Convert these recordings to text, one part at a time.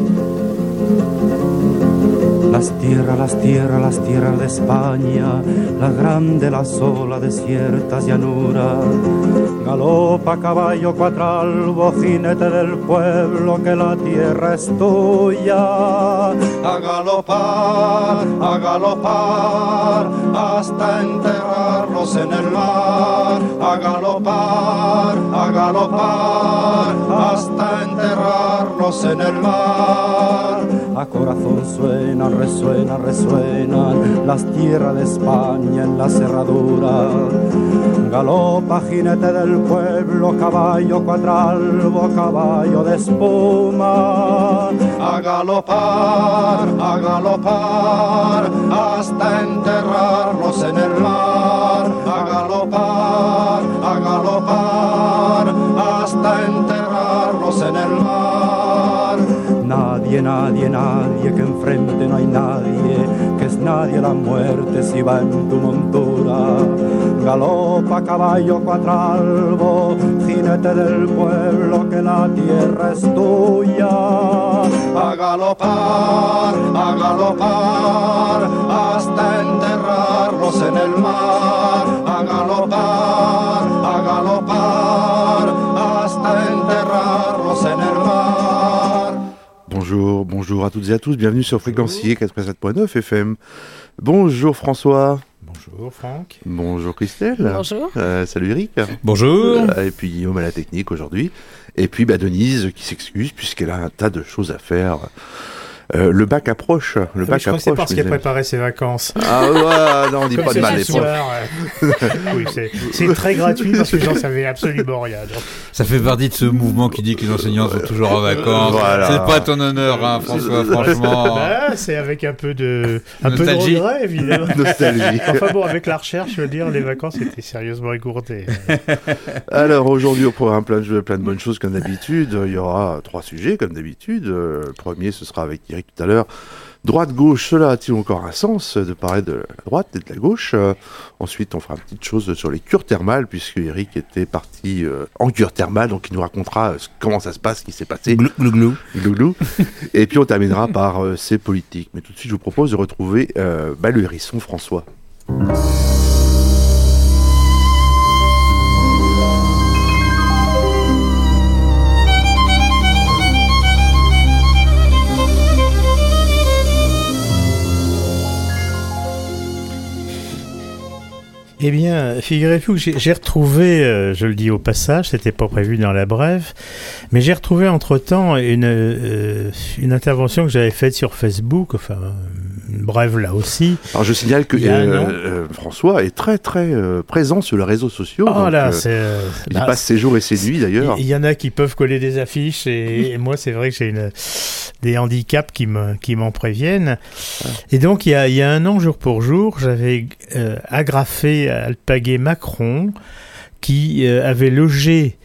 Las tierras de España, la grande, la sola, desiertas llanuras. Galopa caballo cuatralbo, jinete del pueblo, que la tierra es tuya. A galopar, hasta enterrarlos en el mar. A galopar, hasta enterrarlos en el mar. A corazón suenan, resuenan las tierras de España en la cerradura. Galopa jinete del pueblo, caballo cuatralbo, caballo de espuma. A galopar, hasta enterrarlos en el mar. A galopar, hasta enterrarlos en el mar. Nadie, que enfrente no hay nadie, que es nadie la muerte si va en tu montura. Galopa caballo cuatralbo, jinete del pueblo, que la tierra es tuya. A galopar, hasta enterrarlos en el mar. A galopar, hasta enterrarlos en el mar. Bonjour à toutes et à tous, bienvenue sur Fréquencier 87.9 FM. Bonjour François. Bonjour Franck. Bonjour Christelle. Bonjour. Salut Eric. Bonjour. Et puis Guillaume à la technique aujourd'hui. Et puis Denise qui s'excuse puisqu'elle a un tas de choses à faire. Le bac approche. Je crois que c'est parce qu'elle préparait ses vacances. Ah ouais, non, on dit comme pas de mal. Oui, c'est très gratuit parce que j'en savais absolument rien. Donc. Ça fait partie de ce mouvement qui dit que les enseignants sont toujours en vacances. Voilà. C'est pas ton honneur, hein, François, franchement. C'est avec un peu de regret, évidemment. Nostalgie. Enfin bon, avec la recherche, je veux dire, les vacances étaient sérieusement écourtées. Alors aujourd'hui, au programme plein de bonnes choses comme d'habitude. Il y aura 3 sujets comme d'habitude. Le premier, ce sera avec Eric tout à l'heure. Droite-gauche, cela a-t-il encore un sens de parler de la droite et de la gauche? Ensuite, on fera une petite chose sur les cures thermales, puisque Eric était parti en cure thermale, donc il nous racontera comment ça se passe, ce qui s'est passé. Glou. Et puis on terminera par ces politiques. Mais tout de suite, je vous propose de retrouver le hérisson François. Eh bien, figurez-vous que j'ai retrouvé, je le dis au passage, c'était pas prévu dans la brève, mais j'ai retrouvé entre-temps une intervention que j'avais faite sur Facebook, enfin, une brève là aussi. Alors je signale que François est très très présent sur les réseaux sociaux. Oh là, il passe ses jours et ses nuits d'ailleurs. Il y en a qui peuvent coller des affiches et moi c'est vrai que j'ai des handicaps qui m'en préviennent. Et donc il y a un an, jour pour jour, j'avais agrafé alpagué Macron qui avait logé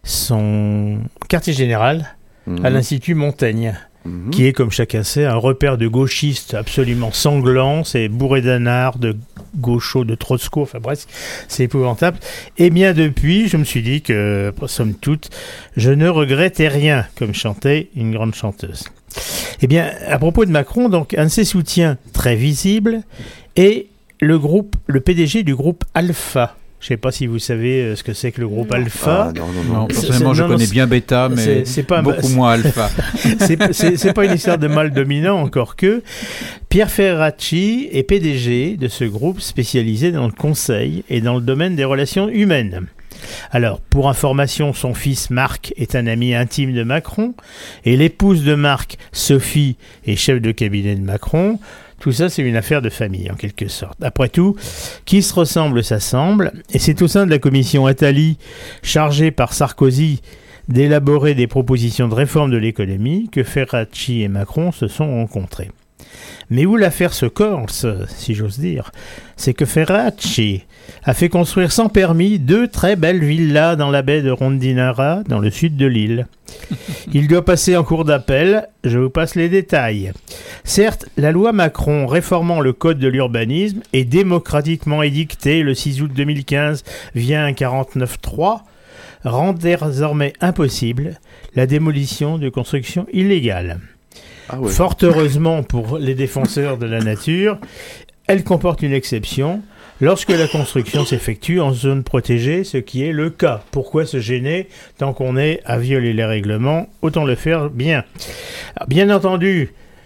son quartier général à l'Institut Montaigne. Qui est, comme chacun sait, un repère de gauchistes absolument sanglant, c'est bourré d'anards, de gauchos, de Trotsko, enfin bref, c'est épouvantable. Et bien depuis, je me suis dit que, somme toute, je ne regrettais rien, comme chantait une grande chanteuse. Eh bien, à propos de Macron, donc, un de ses soutiens très visible est le PDG du groupe Alpha. Je ne sais pas si vous savez ce que c'est que le groupe Alpha. Non, personnellement, je connais bien Beta, mais c'est pas beaucoup moins Alpha. c'est pas une histoire de mâle dominant, encore que. Pierre Ferracci est PDG de ce groupe spécialisé dans le conseil et dans le domaine des relations humaines. Alors, pour information, son fils Marc est un ami intime de Macron et l'épouse de Marc, Sophie, est chef de cabinet de Macron. Tout ça, c'est une affaire de famille, en quelque sorte. Après tout, qui se ressemble s'assemble, et c'est au sein de la commission Attali, chargée par Sarkozy d'élaborer des propositions de réforme de l'économie, que Ferracci et Macron se sont rencontrés. Mais où l'affaire se corse, si j'ose dire, c'est que Ferracci a fait construire sans permis 2 très belles villas dans la baie de Rondinara, dans le sud de l'île. Il doit passer en cour d'appel, je vous passe les détails. Certes, la loi Macron réformant le code de l'urbanisme est démocratiquement édictée le 6 août 2015 via un 49.3, rend désormais impossible la démolition de constructions illégales. Ah ouais. Fort heureusement pour les défenseurs de la nature, elle comporte une exception lorsque la construction s'effectue en zone protégée, ce qui est le cas. Pourquoi se gêner tant qu'on est à violer les règlements? Autant le faire bien. Alors, bien entendu,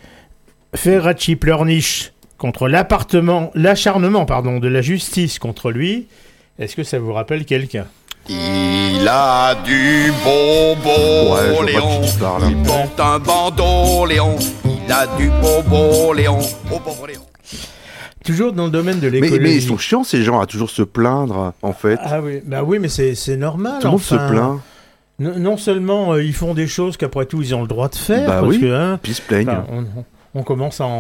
Ferracci pleurniche contre l'acharnement de la justice contre lui. Est-ce que ça vous rappelle quelqu'un? Il a du bobo, Léon. Il porte un bandeau, Léon. Il a du bobo, Léon. Oh, pauvre Léon. Toujours dans le domaine de l'écologie. Mais ils sont chiants, ces gens, à toujours se plaindre, en fait. Ah oui, bah oui, mais c'est normal. Tout le monde se plaint. Non seulement ils font des choses qu'après tout ils ont le droit de faire, bah parce oui, que puis ils se plaignent. On commence à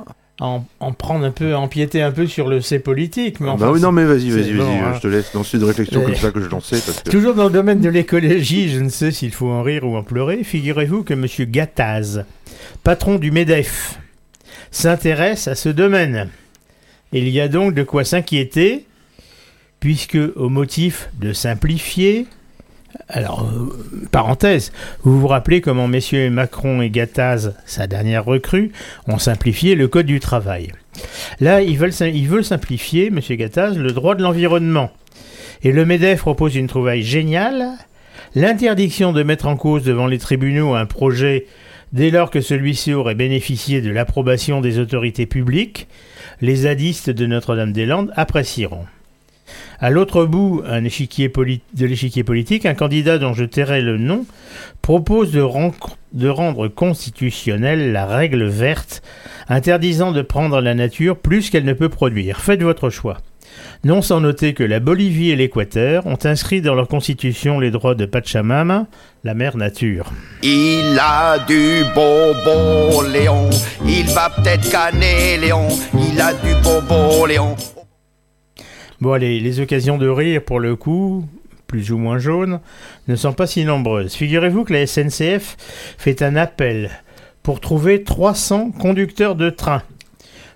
en prendre un peu, à empiéter un peu sur le C politique. Mais oui, non, mais vas-y, bon, je te laisse lancer une réflexion comme ça que je lançais. Parce que... Toujours dans le domaine de l'écologie, je ne sais s'il faut en rire ou en pleurer, figurez-vous que M. Gattaz, patron du MEDEF, s'intéresse à ce domaine. Il y a donc de quoi s'inquiéter, puisque au motif de simplifier, alors, parenthèse, vous vous rappelez comment messieurs Macron et Gattaz, sa dernière recrue, ont simplifié le code du travail. Là, ils veulent simplifier, monsieur Gattaz, le droit de l'environnement. Et le MEDEF propose une trouvaille géniale, l'interdiction de mettre en cause devant les tribunaux un projet dès lors que celui-ci aurait bénéficié de l'approbation des autorités publiques. Les zadistes de Notre-Dame-des-Landes apprécieront. À l'autre bout de l'échiquier politique, un candidat dont je tairai le nom propose de rendre constitutionnelle la règle verte interdisant de prendre la nature plus qu'elle ne peut produire. Faites votre choix. Non sans noter que la Bolivie et l'Équateur ont inscrit dans leur constitution les droits de Pachamama, la mère nature. Il a du bobo, Léon. Il va peut-être canner, Léon. Il a du bobo, Léon. Bon, allez, les occasions de rire, pour le coup, plus ou moins jaunes, ne sont pas si nombreuses. Figurez-vous que la SNCF fait un appel pour trouver 300 conducteurs de train. Pourquoi ?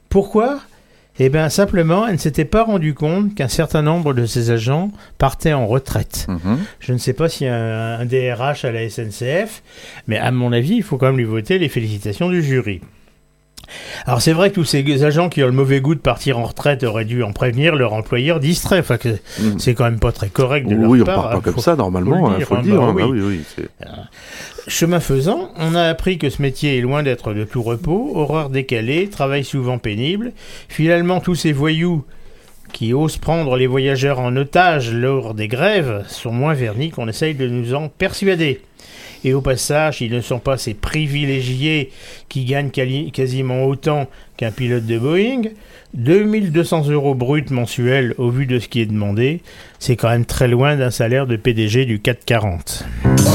Eh bien, simplement, elle ne s'était pas rendu compte qu'un certain nombre de ses agents partaient en retraite. Je ne sais pas s'il y a un DRH à la SNCF, mais à mon avis, il faut quand même lui voter les félicitations du jury. Alors c'est vrai que tous ces agents qui ont le mauvais goût de partir en retraite auraient dû en prévenir leur employeur distrait. Enfin, que c'est quand même pas très correct de leur part. Oui, on part pas comme ça normalement, il faut le dire. Oui. Chemin faisant, on a appris que ce métier est loin d'être de tout repos, horaires décalés, travail souvent pénible. Finalement, tous ces voyous qui osent prendre les voyageurs en otage lors des grèves sont moins vernis qu'on essaye de nous en persuader. Et au passage, ils ne sont pas ces privilégiés qui gagnent quasiment autant qu'un pilote de Boeing. 2200 € bruts mensuels au vu de ce qui est demandé, c'est quand même très loin d'un salaire de PDG du CAC 40.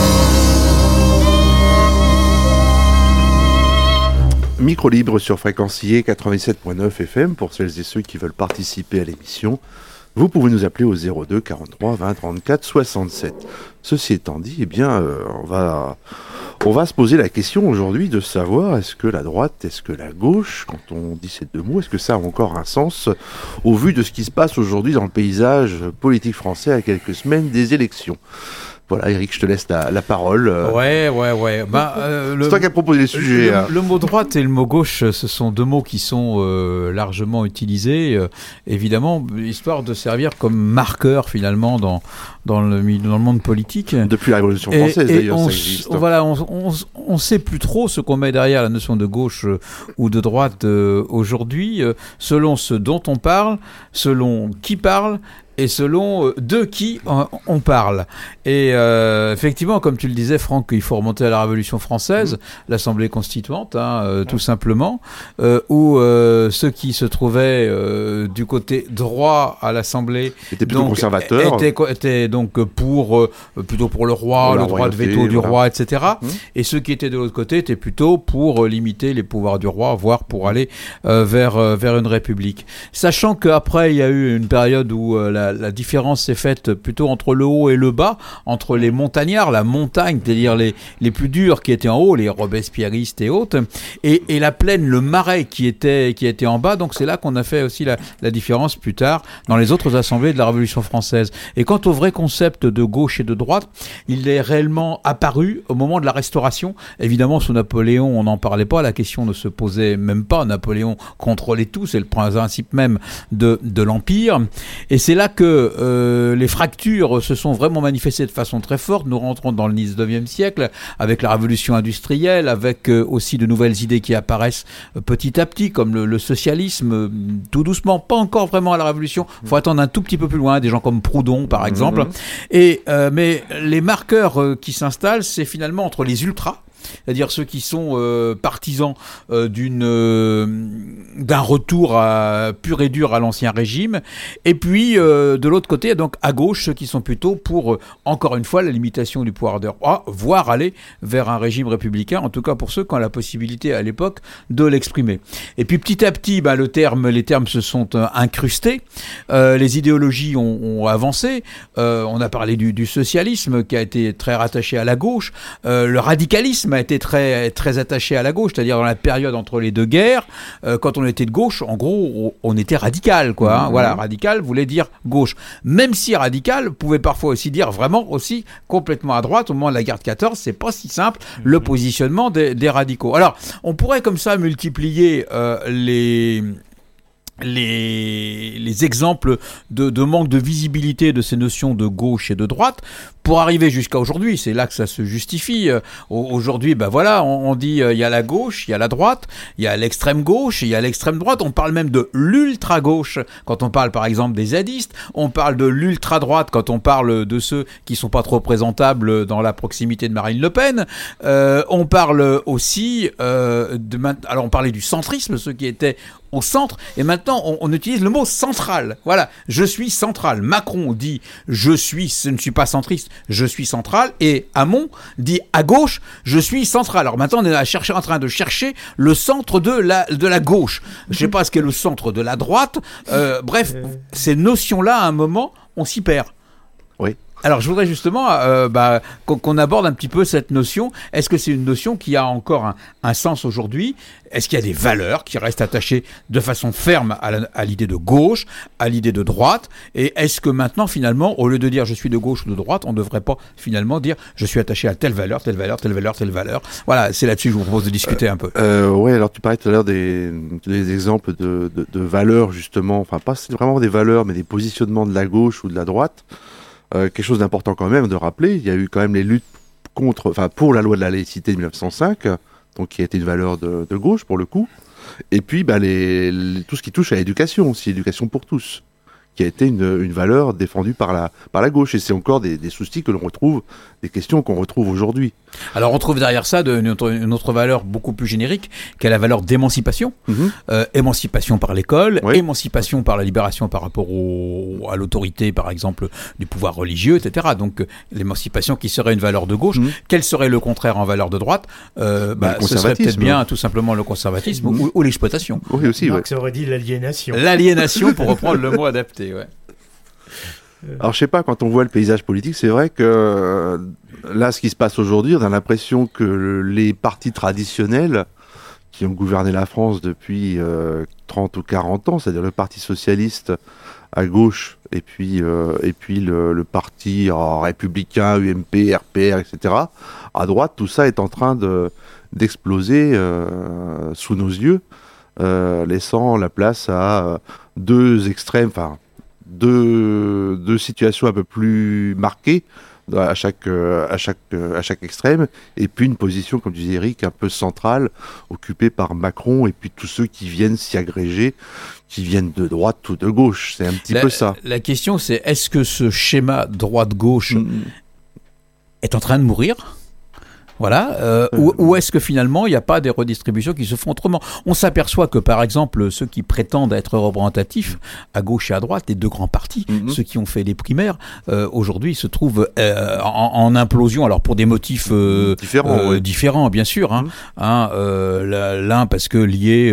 Micro libre sur Fréquencier 87.9 FM pour celles et ceux qui veulent participer à l'émission. Vous pouvez nous appeler au 02 43 20 34 67. Ceci étant dit, eh bien, on va se poser la question aujourd'hui de savoir est-ce que la droite, est-ce que la gauche, quand on dit ces deux mots, est-ce que ça a encore un sens au vu de ce qui se passe aujourd'hui dans le paysage politique français à quelques semaines des élections. Voilà, Eric, je te laisse la parole. Ouais. C'est toi qui as proposé les sujets. Le mot droite et le mot gauche, ce sont deux mots qui sont largement utilisés, évidemment, histoire de servir comme marqueur finalement dans le monde politique. Depuis la Révolution française, d'ailleurs, ça existe. Voilà, on sait plus trop ce qu'on met derrière la notion de gauche ou de droite aujourd'hui, selon ce dont on parle, selon qui parle, et selon de qui on parle. Et effectivement, comme tu le disais, Franck, il faut remonter à la Révolution française, l'Assemblée constituante, tout simplement, où ceux qui se trouvaient du côté droit à l'Assemblée étaient plutôt conservateurs, étaient donc plutôt pour le roi, le droit de veto du roi, etc. Et ceux qui étaient de l'autre côté étaient plutôt pour limiter les pouvoirs du roi, voire pour aller vers une république. Sachant qu'après, il y a eu une période où la différence s'est faite plutôt entre le haut et le bas, entre les montagnards, la montagne, c'est-à-dire les plus durs qui étaient en haut, les robespierristes et autres, et la plaine, le marais qui était en bas. Donc c'est là qu'on a fait aussi la différence plus tard dans les autres assemblées de la Révolution française. Et quant au vrai concept de gauche et de droite, il est réellement apparu au moment de la Restauration. Évidemment, sous Napoléon, on n'en parlait pas, la question ne se posait même pas. Napoléon contrôlait tout, c'est le principe même de l'Empire. Et c'est là que les fractures se sont vraiment manifestées de façon très forte. Nous rentrons dans le 19e siècle, avec la révolution industrielle, avec aussi de nouvelles idées qui apparaissent petit à petit, comme le socialisme, tout doucement, pas encore vraiment à la révolution, il faut attendre un tout petit peu plus loin, des gens comme Proudhon par exemple. Mais les marqueurs qui s'installent, c'est finalement entre les ultras, c'est-à-dire ceux qui sont partisans d'un retour pur et dur à l'ancien régime, et puis de l'autre côté, donc à gauche, ceux qui sont plutôt pour, encore une fois, la limitation du pouvoir de roi, voire aller vers un régime républicain, en tout cas pour ceux qui ont la possibilité à l'époque de l'exprimer. Et puis petit à petit, les termes se sont incrustés, les idéologies ont avancé, on a parlé du socialisme qui a été très rattaché à la gauche, le radicalisme a été très, très attaché à la gauche, c'est-à-dire dans la période entre les deux guerres, quand on était de gauche, en gros, on était radical, quoi. Hein. Voilà, radical voulait dire gauche. Même si radical pouvait parfois aussi dire vraiment aussi complètement à droite. Au moment de la guerre de 14, c'est pas si simple, le positionnement des radicaux. Alors, on pourrait comme ça multiplier les exemples de manque de visibilité de ces notions de gauche et de droite pour arriver jusqu'à aujourd'hui. C'est là que ça se justifie. Aujourd'hui, on dit il y a la gauche, il y a la droite, il y a l'extrême gauche, il y a l'extrême droite. On parle même de l'ultra gauche quand on parle par exemple des zadistes. On parle de l'ultra droite quand on parle de ceux qui sont pas trop présentables dans la proximité de Marine Le Pen. On parle aussi alors on parlait du centrisme, ceux qui étaient au centre, et maintenant on utilise le mot central. Voilà, je suis central. Macron dit je ne suis pas centriste, je suis central, et Hamon dit à gauche, je suis central. Alors maintenant on est en train de chercher le centre de la gauche. Je sais pas ce qu'est le centre de la droite. Bref, ces notions-là, à un moment, on s'y perd. Oui. Alors je voudrais justement qu'on aborde un petit peu cette notion. Est-ce que c'est une notion qui a encore un sens aujourd'hui ? Est-ce qu'il y a des valeurs qui restent attachées de façon ferme à l'idée de gauche, à l'idée de droite ? Et est-ce que maintenant, finalement, au lieu de dire je suis de gauche ou de droite, on ne devrait pas finalement dire je suis attaché à telle valeur, telle valeur, telle valeur, telle valeur ? Voilà, c'est là-dessus que je vous propose de discuter un peu. Oui, alors tu parlais tout à l'heure des exemples de valeurs, justement, enfin pas vraiment des valeurs, mais des positionnements de la gauche ou de la droite. Quelque chose d'important quand même de rappeler, il y a eu quand même les luttes pour la loi de la laïcité de 1905, donc qui a été une valeur de gauche pour le coup, et puis tout ce qui touche à l'éducation aussi, l'éducation pour tous, qui a été une valeur défendue par la gauche, et c'est encore des soucis que l'on retrouve, des questions qu'on retrouve aujourd'hui. Alors on trouve derrière ça une autre valeur beaucoup plus générique, qui est la valeur d'émancipation. Émancipation par l'école, oui. Émancipation par la libération par rapport à l'autorité, par exemple, du pouvoir religieux, etc. Donc l'émancipation qui serait une valeur de gauche, quel serait le contraire en valeur de droite ? Ce serait peut-être bien tout simplement le conservatisme ou l'exploitation. Oui, aussi, Marx aurait dit l'aliénation. L'aliénation, pour reprendre le mot adapté, ouais. Alors je sais pas, quand on voit le paysage politique, c'est vrai que là, ce qui se passe aujourd'hui, on a l'impression que les partis traditionnels qui ont gouverné la France depuis 30 ou 40 ans, c'est-à-dire le Parti socialiste à gauche et puis le parti républicain, UMP, RPR, etc. à droite, tout ça est en train d'exploser sous nos yeux, laissant la place à deux extrêmes, enfin deux situations un peu plus marquées à chaque extrême, et puis une position, comme disait Eric, un peu centrale, occupée par Macron, et puis tous ceux qui viennent s'y agréger, qui viennent de droite ou de gauche. C'est un petit peu ça. La question, c'est est-ce que ce schéma droite-gauche est en train de mourir ? Voilà. Ou est-ce que finalement, il n'y a pas des redistributions qui se font autrement? On s'aperçoit que, par exemple, ceux qui prétendent être représentatifs, à gauche et à droite, les deux grands partis, ceux qui ont fait les primaires, aujourd'hui, se trouvent en implosion. Alors, pour des motifs différents, bien sûr. L'un, parce que lié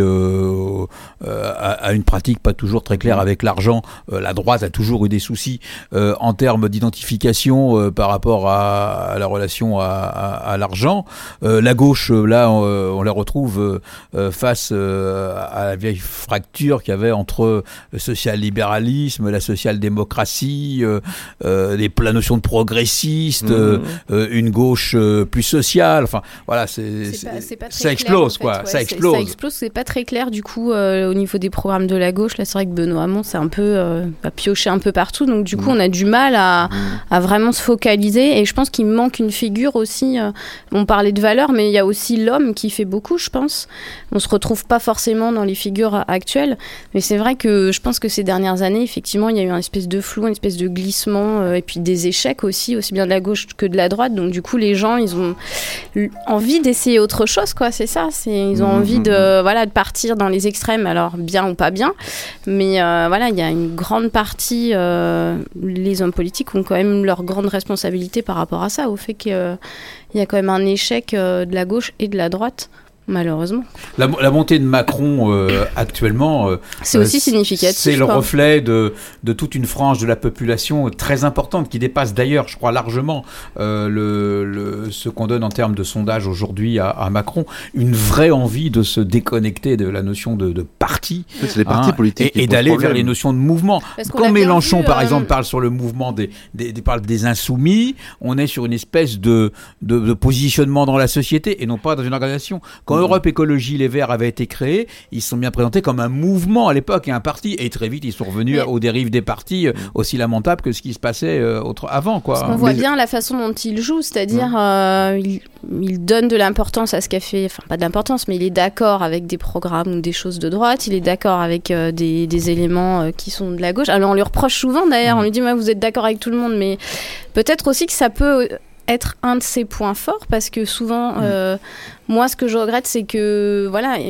à une pratique pas toujours très claire avec l'argent, la droite a toujours eu des soucis en termes d'identification par rapport à la relation à l'argent. La gauche, là, on la retrouve face à la vieille fracture qu'il y avait entre le social-libéralisme, la social-démocratie, la notion de progressiste, une gauche plus sociale. Enfin, voilà, ça explose, clair, en fait, quoi. Ça explose. Ça explose, c'est pas très clair, du coup, au niveau des programmes de la gauche. Là, c'est vrai que Benoît Hamon, c'est un peu pioché un peu partout. Donc, du coup, on a du mal à vraiment se focaliser. Et je pense qu'il manque une figure aussi. On parlait de valeurs, mais il y a aussi l'homme qui fait beaucoup, je pense. On se retrouve pas forcément dans les figures actuelles, mais c'est vrai que je pense que ces dernières années, effectivement, il y a eu une espèce de flou, une espèce de glissement, et puis des échecs aussi bien de la gauche que de la droite. Donc du coup, les gens, ils ont envie d'essayer autre chose, quoi. C'est ça. Ils ont envie de partir dans les extrêmes, alors bien ou pas bien, mais il y a une grande partie, les hommes politiques ont quand même leur grande responsabilité par rapport à ça, au fait que il y a quand même un échec de la gauche et de la droite, malheureusement. La montée de Macron actuellement, c'est aussi significatif. C'est le reflet de toute une frange de la population très importante qui dépasse d'ailleurs, je crois, largement ce qu'on donne en termes de sondage aujourd'hui à Macron. Une vraie envie de se déconnecter de la notion de parti. C'est les partis politiques et d'aller vers les notions de mouvement. Quand Mélenchon, par exemple, parle sur le mouvement parle des insoumis, on est sur une espèce de positionnement dans la société et non pas dans une organisation. Quand Europe Écologie Les Verts avait été créé, ils se sont bien présentés comme un mouvement à l'époque et un parti, et très vite ils sont revenus aux dérives des partis aussi lamentables que ce qui se passait avant, quoi. Parce qu'on voit bien la façon dont il joue, c'est-à-dire il donne de l'importance à ce qu'a fait, enfin pas de l'importance, mais il est d'accord avec des programmes ou des choses de droite, il est d'accord avec des éléments qui sont de la gauche. Alors on lui reproche souvent d'ailleurs, on lui dit vous êtes d'accord avec tout le monde, mais peut-être aussi que ça peut être un de ses points forts, parce que souvent moi ce que je regrette, c'est que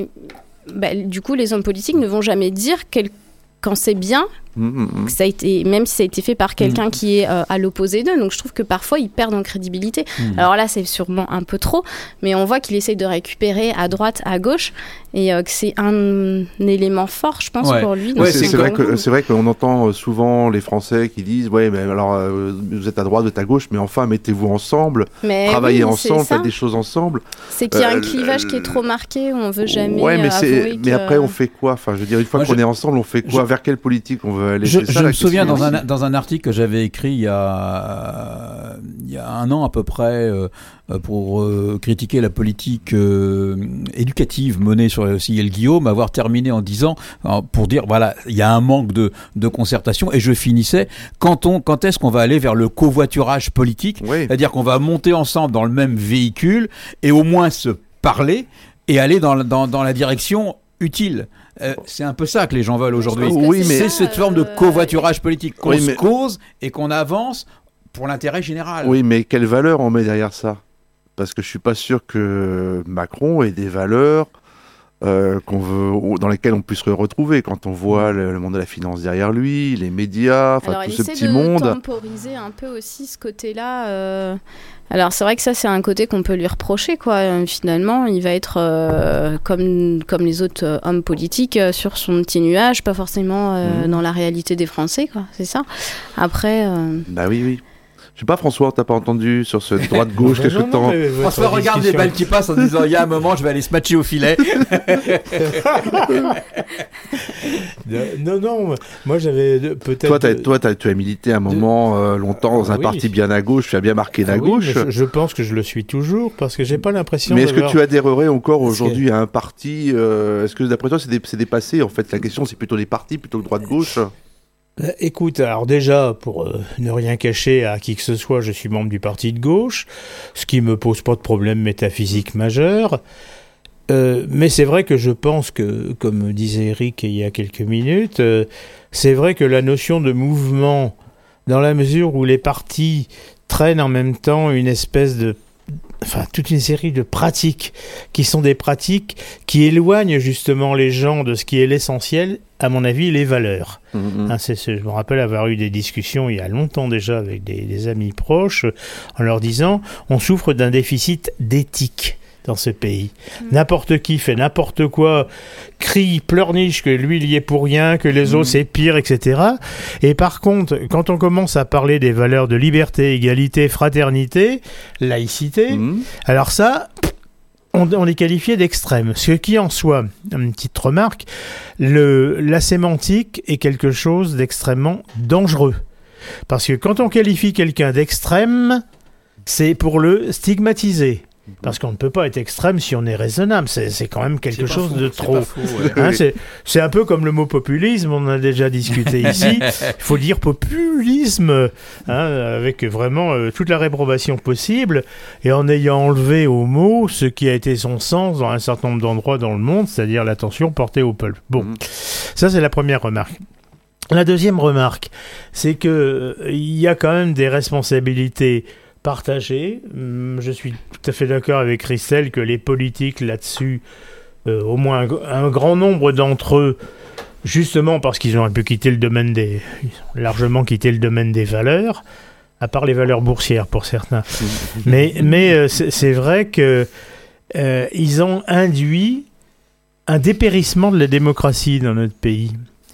du coup les hommes politiques ne vont jamais dire quand c'est bien, que ça a été, même si ça a été fait par quelqu'un qui est à l'opposé d'eux. Donc je trouve que parfois ils perdent en crédibilité. Alors là c'est sûrement un peu trop, mais on voit qu'il essaye de récupérer à droite, à gauche, et que c'est un élément fort, je pense, pour lui. C'est vrai qu'on entend souvent les Français qui disent mais alors vous êtes à droite, vous êtes à gauche, mais enfin mettez-vous ensemble, travaillez ensemble, faites des choses ensemble. C'est qu'il y a un clivage qui est trop marqué, où on veut jamais mais après on fait quoi? Enfin, je veux dire, une fois qu'on est ensemble, on fait quoi? Vers quelle politique on veut aller? Je me souviens dans un article que j'avais écrit il y a un an à peu près pour critiquer la politique éducative menée sur Cyril Guillaume, avoir terminé en disant, pour dire il y a un manque de concertation, et je finissais quand est-ce qu'on va aller vers le covoiturage politique, c'est-à-dire qu'on va monter ensemble dans le même véhicule et au moins se parler et aller dans la direction utile. C'est un peu ça que les gens veulent aujourd'hui. C'est cette forme de covoiturage politique, qu'on se cause et qu'on avance pour l'intérêt général. Oui, mais quelle valeur on met derrière ça? Parce que je suis pas sûr que Macron ait des valeurs dans lesquelles on puisse se retrouver quand on voit le monde de la finance derrière lui, les médias, tout ce petit monde. Il essaie de temporiser un peu aussi ce côté-là. Alors c'est vrai que ça c'est un côté qu'on peut lui reprocher, quoi. Finalement il va être comme les autres hommes politiques sur son petit nuage, pas forcément dans la réalité des Français, quoi. C'est ça. Après oui. Je sais pas, François, t'as pas entendu sur ce droite-gauche quelque temps? François regarde les balles qui passent en disant il y a un moment je vais aller se matcher au filet. Non, moi j'avais peut-être... Toi, tu as milité un moment longtemps dans un parti bien à gauche, tu as bien marqué la gauche. Je pense que je le suis toujours, parce que j'ai pas l'impression... Mais est-ce que tu adhérerais encore aujourd'hui à un parti est-ce que d'après toi c'est dépassé en fait? La question c'est plutôt les partis plutôt que droite-gauche? Écoute, alors déjà, pour ne rien cacher à qui que ce soit, je suis membre du parti de gauche, ce qui me pose pas de problème métaphysique majeur. Mais c'est vrai que je pense que, comme disait Eric il y a quelques minutes, c'est vrai que la notion de mouvement, dans la mesure où les partis traînent en même temps une espèce de... toute une série de pratiques qui sont des pratiques qui éloignent justement les gens de ce qui est l'essentiel, à mon avis, les valeurs. Je me rappelle avoir eu des discussions il y a longtemps déjà avec des amis proches en leur disant on souffre d'un déficit d'éthique dans ce pays. N'importe qui fait n'importe quoi, crie, pleurniche que lui il y est pour rien, que les autres c'est pire, etc. Et par contre, quand on commence à parler des valeurs de liberté, égalité, fraternité, laïcité, alors ça, on les qualifiait d'extrêmes. Ce qui en soit, une petite remarque, la sémantique est quelque chose d'extrêmement dangereux. Parce que quand on qualifie quelqu'un d'extrême, c'est pour le stigmatiser. Parce qu'on ne peut pas être extrême si on est raisonnable. C'est quand même quelque chose de trop. Faux, ouais. C'est un peu comme le mot populisme, on en a déjà discuté ici. Il faut dire populisme, avec vraiment toute la réprobation possible, et en ayant enlevé au mot ce qui a été son sens dans un certain nombre d'endroits dans le monde, c'est-à-dire l'attention portée au peuple. Bon, ça c'est la première remarque. La deuxième remarque, c'est que il y a quand même des responsabilités partagé. Je suis tout à fait d'accord avec Christelle que les politiques là-dessus, au moins un grand nombre d'entre eux, justement parce qu'ils ont un peu largement quitté le domaine des valeurs, à part les valeurs boursières pour certains. mais c'est vrai que ils ont induit un dépérissement de la démocratie dans notre pays.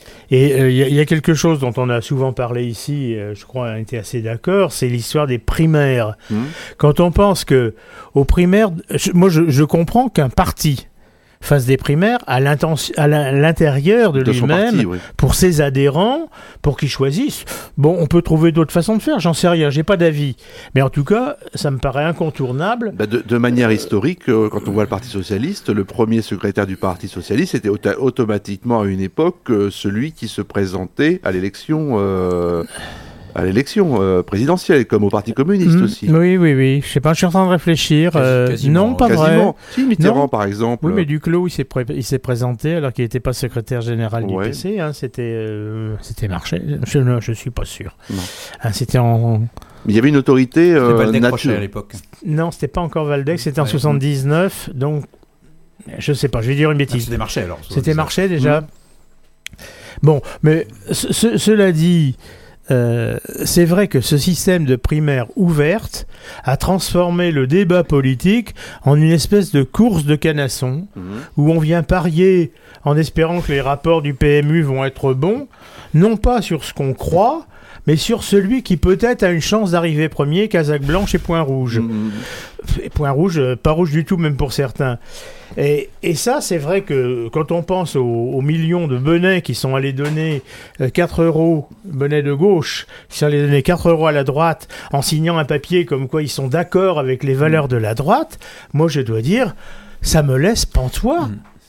Et il y a quelque chose dont on a souvent parlé ici, je crois on a été assez d'accord, c'est l'histoire des primaires. Quand on pense que aux primaires, je comprends qu'un parti fasse des primaires à l'intérieur de lui-même, parti, oui. Pour ses adhérents, pour qu'ils choisissent. Bon, on peut trouver d'autres façons de faire, j'en sais rien, j'ai pas d'avis. Mais en tout cas, ça me paraît incontournable. De manière historique, quand on voit le Parti Socialiste, le premier secrétaire du Parti Socialiste était automatiquement à une époque celui qui se présentait à l'élection présidentielle, comme au Parti communiste aussi. Oui. Je sais pas, je suis en train de réfléchir. Non, pas quasiment. vrai. Si, Mitterrand, Non. par exemple. Oui, mais Duclos, il s'est présenté alors qu'il n'était pas secrétaire général du PC. C'était Marchais. Je suis pas sûr. C'était en... Mais il y avait une autorité C'était Valdec Rochet nature. à l'époque. Non, c'était pas encore Valdec, c'était en 79. Donc, je sais pas, je vais dire une bêtise. C'était Marchais alors. C'était Marchais déjà. Bon, mais cela dit... c'est vrai que ce système de primaire ouverte a transformé le débat politique en une espèce de course de canasson où on vient parier en espérant que les rapports du PMU vont être bons, non pas sur ce qu'on croit, mais sur celui qui peut-être a une chance d'arriver premier, casaque blanche et point rouge. Et point rouge, pas rouge du tout même pour certains. Et ça, c'est vrai que quand on pense aux millions de bonnets qui sont allés donner 4 €, bonnets de gauche, qui sont allés donner 4 € à la droite en signant un papier comme quoi ils sont d'accord avec les valeurs de la droite, moi je dois dire, ça me laisse pantois.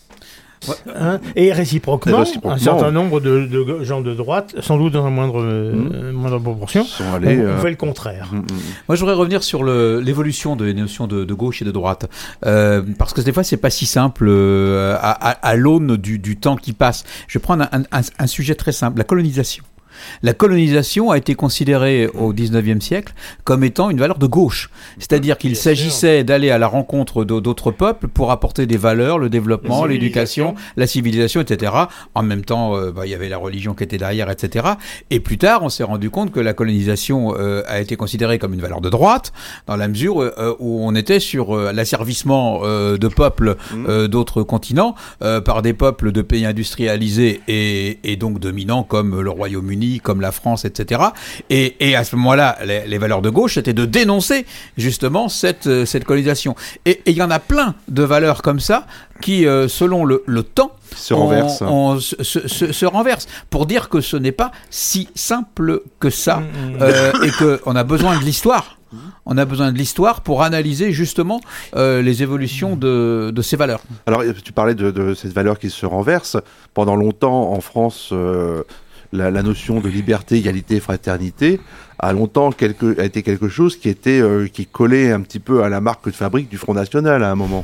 Et réciproquement, un certain nombre de gens de droite, sans doute dans une moindre proportion, on fait le contraire. Moi, je voudrais revenir sur l'évolution des notions de gauche et de droite, parce que des fois, c'est pas si simple à l'aune du temps qui passe. Je vais prendre un sujet très simple, la colonisation. La colonisation a été considérée au XIXe siècle comme étant une valeur de gauche. C'est-à-dire qu'il s'agissait d'aller à la rencontre d'autres peuples pour apporter des valeurs, le développement, l'éducation, la civilisation, etc. En même temps, il y avait la religion qui était derrière, etc. Et plus tard, on s'est rendu compte que la colonisation a été considérée comme une valeur de droite, dans la mesure où on était sur l'asservissement de peuples d'autres continents par des peuples de pays industrialisés et donc dominants comme le Royaume-Uni, comme la France, etc. Et à ce moment-là, les valeurs de gauche, c'était de dénoncer justement cette colonisation. Et il y en a plein de valeurs comme ça qui, selon le temps, se renversent pour dire que ce n'est pas si simple que ça et qu'on a besoin de l'histoire. On a besoin de l'histoire pour analyser justement les évolutions de ces valeurs. Alors, tu parlais de cette valeur qui se renverse. Pendant longtemps, en France... La notion de liberté, égalité, fraternité a longtemps été quelque chose qui collait un petit peu à la marque de fabrique du Front National à un moment.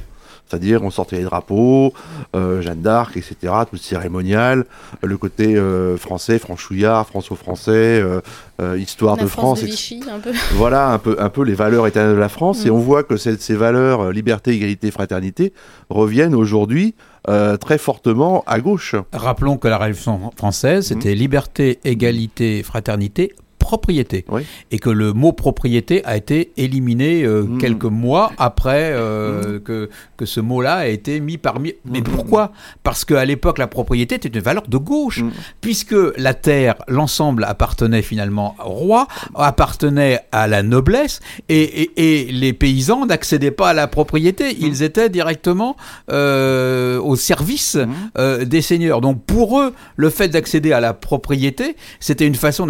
C'est-à-dire, on sortait les drapeaux, Jeanne d'Arc, etc., tout cérémonial, le côté français, franchouillard, franco-français, histoire la de France. De Vichy, un peu. Voilà, un peu les valeurs éternelles de la France. Et on voit que ces valeurs, liberté, égalité, fraternité, reviennent aujourd'hui très fortement à gauche. Rappelons que la Révolution française, c'était liberté, égalité, fraternité, propriété. Oui. Et que le mot propriété a été éliminé quelques mois après que ce mot-là a été mis parmi... Mais pourquoi ? Parce qu'à l'époque, la propriété était une valeur de gauche, puisque la terre, l'ensemble appartenait finalement au roi, appartenait à la noblesse, et les paysans n'accédaient pas à la propriété. Ils étaient directement au service des seigneurs. Donc pour eux, le fait d'accéder à la propriété, c'était une façon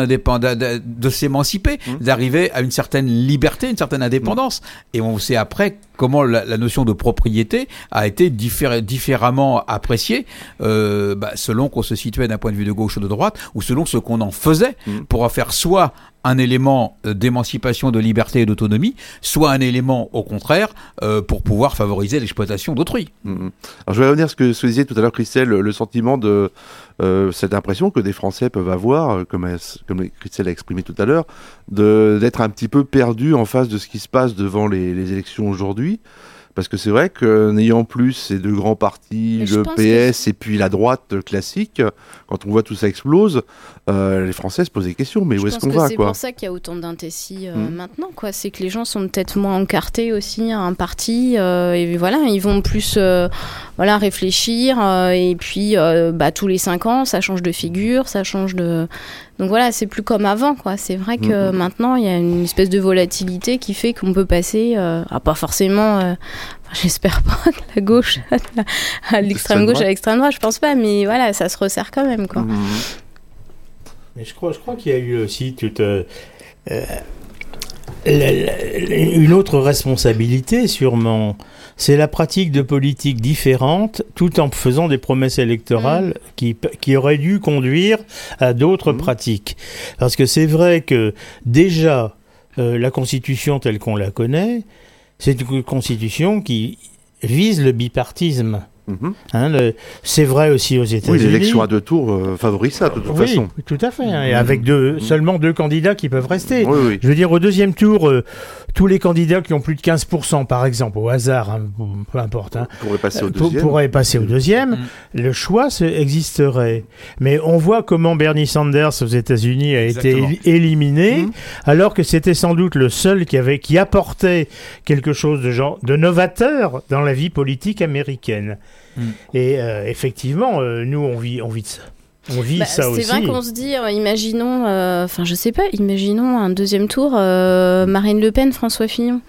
de s'émanciper, d'arriver à une certaine liberté, une certaine indépendance. Et on sait après comment la notion de propriété a été différemment appréciée selon qu'on se situait d'un point de vue de gauche ou de droite, ou selon ce qu'on en faisait pour en faire soit un élément d'émancipation, de liberté et d'autonomie, soit un élément, au contraire, pour pouvoir favoriser l'exploitation d'autrui. Alors je vais revenir à ce que disait tout à l'heure Christelle, le sentiment de cette impression que des Français peuvent avoir, comme Christelle a exprimé tout à l'heure, d'être un petit peu perdus en face de ce qui se passe devant les élections aujourd'hui. Parce que c'est vrai que n'ayant plus ces deux grands partis, le PS et puis la droite classique, quand on voit tout ça explose, les Français se posent des questions. Mais où est-ce qu'on va, c'est pour ça qu'il y a autant d'indécis maintenant, quoi. C'est que les gens sont peut-être moins encartés aussi à un parti, et voilà, ils vont plus réfléchir, et puis tous les 5 ans, ça change de figure, ça change de... Donc voilà, c'est plus comme avant, quoi. C'est vrai que maintenant, il y a une espèce de volatilité qui fait qu'on peut passer, pas forcément, j'espère pas, de la gauche à l'extrême gauche à l'extrême droite, je pense pas, mais voilà, ça se resserre quand même, quoi. Mais je crois qu'il y a eu aussi toute une autre responsabilité, sûrement. C'est la pratique de politiques différentes, tout en faisant des promesses électorales qui auraient dû conduire à d'autres pratiques. Parce que c'est vrai que déjà, la Constitution telle qu'on la connaît, c'est une Constitution qui vise le bipartisme. C'est vrai aussi aux États-Unis. Oui, l'élection à 2 tours favorise ça, de toute façon. Oui, tout à fait. Et avec seulement 2 candidats qui peuvent rester. Oui. Je veux dire, au deuxième tour, tous les candidats qui ont plus de 15%, par exemple, au hasard, peu importe, pourraient passer au deuxième. Le choix existerait. Mais on voit comment Bernie Sanders aux États-Unis a été éliminé, alors que c'était sans doute le seul qui apportait quelque chose de novateur dans la vie politique américaine. Et effectivement, nous, on vit de ça. On vit ça aussi. C'est vrai qu'on se dit, imaginons un deuxième tour, Marine Le Pen, François Fillon.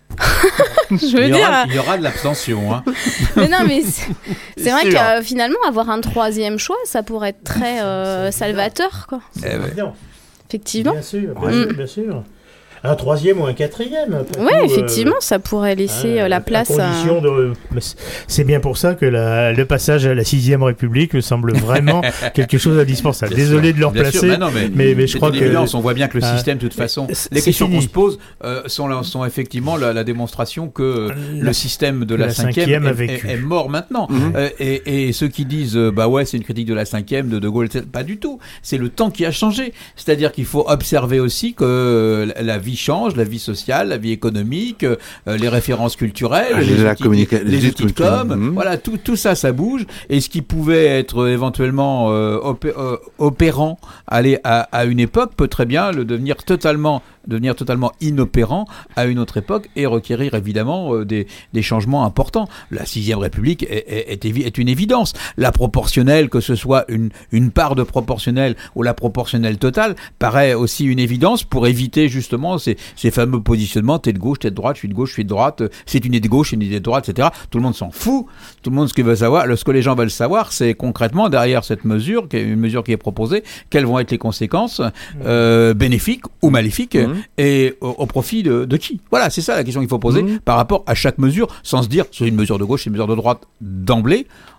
Il y aura de l'abstention. Hein. Mais non, mais c'est vrai que finalement, avoir un troisième choix, ça pourrait être très salvateur, quoi. Effectivement. Bien sûr. Un troisième ou un quatrième. Oui, effectivement, ça pourrait laisser la place à... C'est bien pour ça que le passage à la 6e République me semble vraiment quelque chose d'indispensable. Désolé de le replacer, mais je crois que... On voit bien que le système, de toute façon... Les questions qu'on se pose sont effectivement la démonstration que le système de la 5e est mort maintenant. Et ceux qui disent, c'est une critique de la 5e, de Gaulle, pas du tout. C'est le temps qui a changé. C'est-à-dire qu'il faut observer aussi que la vie change, la vie sociale, la vie économique, les références culturelles, les outils de com, voilà, tout ça bouge, et ce qui pouvait être éventuellement opérant à une époque peut très bien devenir totalement inopérant à une autre époque et requérir évidemment des changements importants. La 6e République est une évidence. La proportionnelle, que ce soit une part de proportionnelle ou la proportionnelle totale, paraît aussi une évidence pour éviter justement ces fameux positionnements, t'es de gauche, t'es de droite, je suis de gauche, je suis de droite, c'est une idée de gauche, une idée de droite, etc. Tout le monde s'en fout. Tout le monde, ce que les gens veulent savoir, c'est concrètement derrière cette mesure, une mesure qui est proposée, quelles vont être les conséquences bénéfiques ou maléfiques et au profit de qui? Voilà, c'est ça la question qu'il faut poser par rapport à chaque mesure, sans se dire c'est une mesure de gauche, c'est une mesure de droite d'emblée.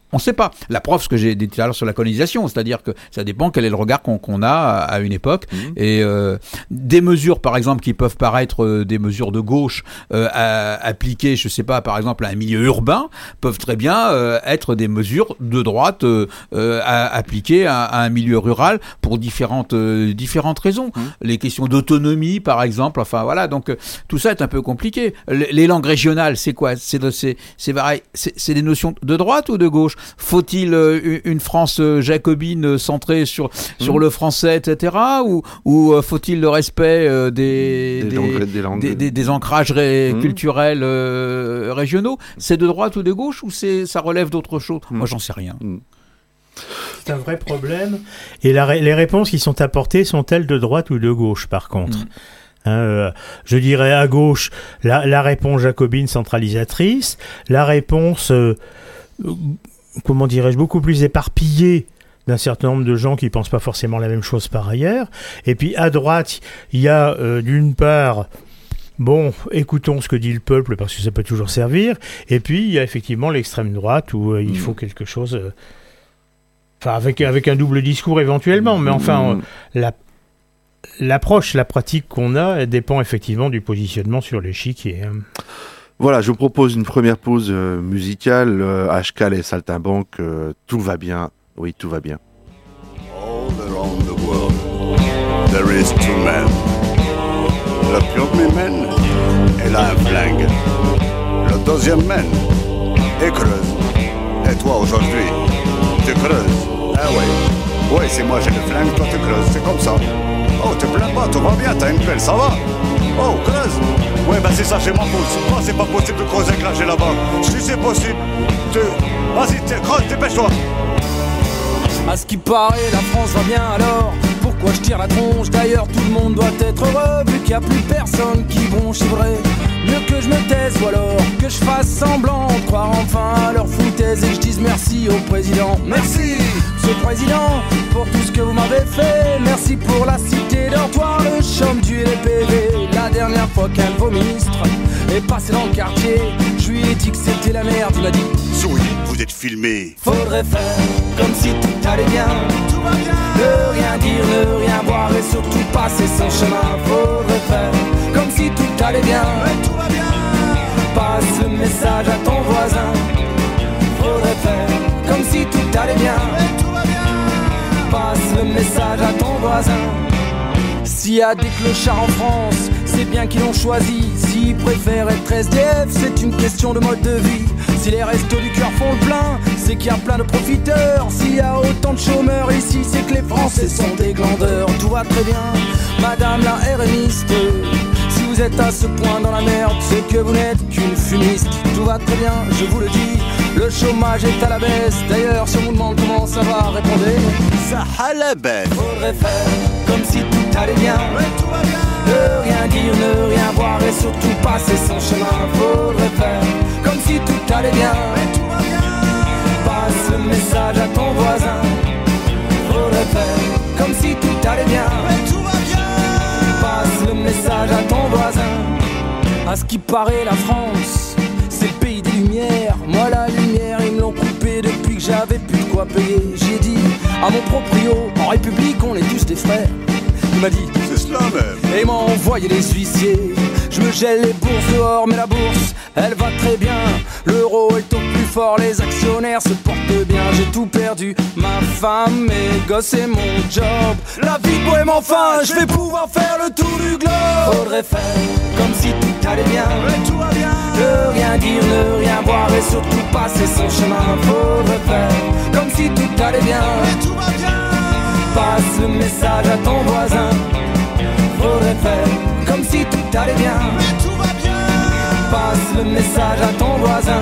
On ne sait pas. La preuve, ce que j'ai dit tout à l'heure sur la colonisation, c'est-à-dire que ça dépend quel est le regard qu'on a à une époque. Et des mesures, par exemple, qui peuvent paraître des mesures de gauche appliquées, je ne sais pas, par exemple, à un milieu urbain, peuvent très bien être des mesures de droite appliquées à un milieu rural pour différentes raisons. Les questions d'autonomie, par exemple, enfin voilà. Donc tout ça est un peu compliqué. Les langues régionales, c'est quoi ? C'est des notions de droite ou de gauche ? Faut-il une France jacobine centrée sur le français, etc. ou faut-il le respect des ancrages culturels régionaux ? C'est de droite ou de gauche ou ça relève d'autre chose ? Moi, j'en sais rien. C'est un vrai problème. Et les réponses qui sont apportées sont-elles de droite ou de gauche, par contre ? Je dirais à gauche, la réponse jacobine centralisatrice, la réponse... comment dirais-je, beaucoup plus éparpillé d'un certain nombre de gens qui pensent pas forcément la même chose par ailleurs. Et puis à droite, il y a d'une part, bon, écoutons ce que dit le peuple parce que ça peut toujours servir. Et puis il y a effectivement l'extrême droite où il faut quelque chose, avec un double discours éventuellement, mais enfin l'approche, la pratique qu'on a, elle dépend effectivement du positionnement sur l'échiquier. Voilà, je vous propose une première pause musicale. Ashkal et Saltimbanque, tout va bien. Oui, tout va bien. All around the world, there is two men. Le premier man, il a un flingue. Le deuxième man, il creuse. Et toi, aujourd'hui, tu creuses. Ah oui, oui, c'est moi, j'ai le flingue, toi, tu creuses. C'est comme ça. Oh, te plains pas, tout va bien, t'as une pelle, ça va? Oh, creuse. Ouais, bah c'est ça, chez ma pousse. Oh, c'est pas possible de creuser avec là là-bas. Si c'est possible, vas-y, creuse, dépêche-toi. À ce qui paraît, la France va bien alors. Pourquoi je tire la tronche? D'ailleurs, tout le monde doit être heureux, vu qu'il n'y a plus personne qui bronche, c'est vrai. Mieux que je me taise ou alors que je fasse semblant de croire enfin à leur foutaise et que je dise merci au président. Merci, monsieur le président, pour tout ce que vous m'avez fait. Merci pour la cité dortoir, le chaume du LPV. La dernière fois qu'un de vos ministres est passé dans le quartier, je lui ai dit que c'était la merde, il m'a dit souriez, vous êtes filmé. Faudrait faire comme si tout allait bien. Tout va bien. Ne rien dire, ne rien voir et surtout passer son chemin. Faudrait faire comme si tout allait bien. Mais tout va bien. Passe le message à ton voisin. Faudrait faire comme si tout allait bien. Mais tout va bien. Passe le message à ton voisin. S'il y a des clochards en France, c'est bien qu'ils l'ont choisi. S'ils préfèrent être SDF, c'est une question de mode de vie. Si les restos du cœur font le plein, c'est qu'il y a plein de profiteurs. S'il y a autant de chômeurs ici, c'est que les Français sont des glandeurs. Tout va très bien, madame la RMiste. Si vous êtes à ce point dans la merde, c'est que vous n'êtes qu'une fumiste. Tout va très bien, je vous le dis, le chômage est à la baisse. D'ailleurs, si on vous demande comment ça va, répondez ça à la baisse. Faudrait faire comme si tout allait bien. Mais tout va bien. Ne rien dire, ne rien voir et surtout passer son chemin. Faudrait faire comme si tout allait bien. Mais tout va bien. Passe le message à ton voisin. Faudrait faire comme si tout allait bien. Mais tout va bien. Passe le message à ton voisin. À ce qui paraît, la France, c'est le pays des lumières. Moi, la lumière, ils me l'ont coupée depuis que j'avais plus de quoi payer. J'ai dit à mon proprio, en République, on est tous des frères. Il m'a dit, c'est cela même. Et il m'a envoyé les huissiers. Je me gèle les bourses dehors, mais la bourse, elle va très bien. L'euro est au plus fort, les actionnaires se portent bien. J'ai tout perdu, ma femme, mes gosses et mon job. La vie de bohème, enfin, je vais pouvoir faire le tour du globe. Faudrait faire comme si tout allait bien. Mais tout va bien. Ne rien dire, ne rien voir et surtout passer son chemin. Faudrait faire comme si tout allait bien. Mais tout va bien. Passe le message à ton voisin. Faudrait faire comme si tout allait bien. Mais tout va bien. Passe le message à ton voisin.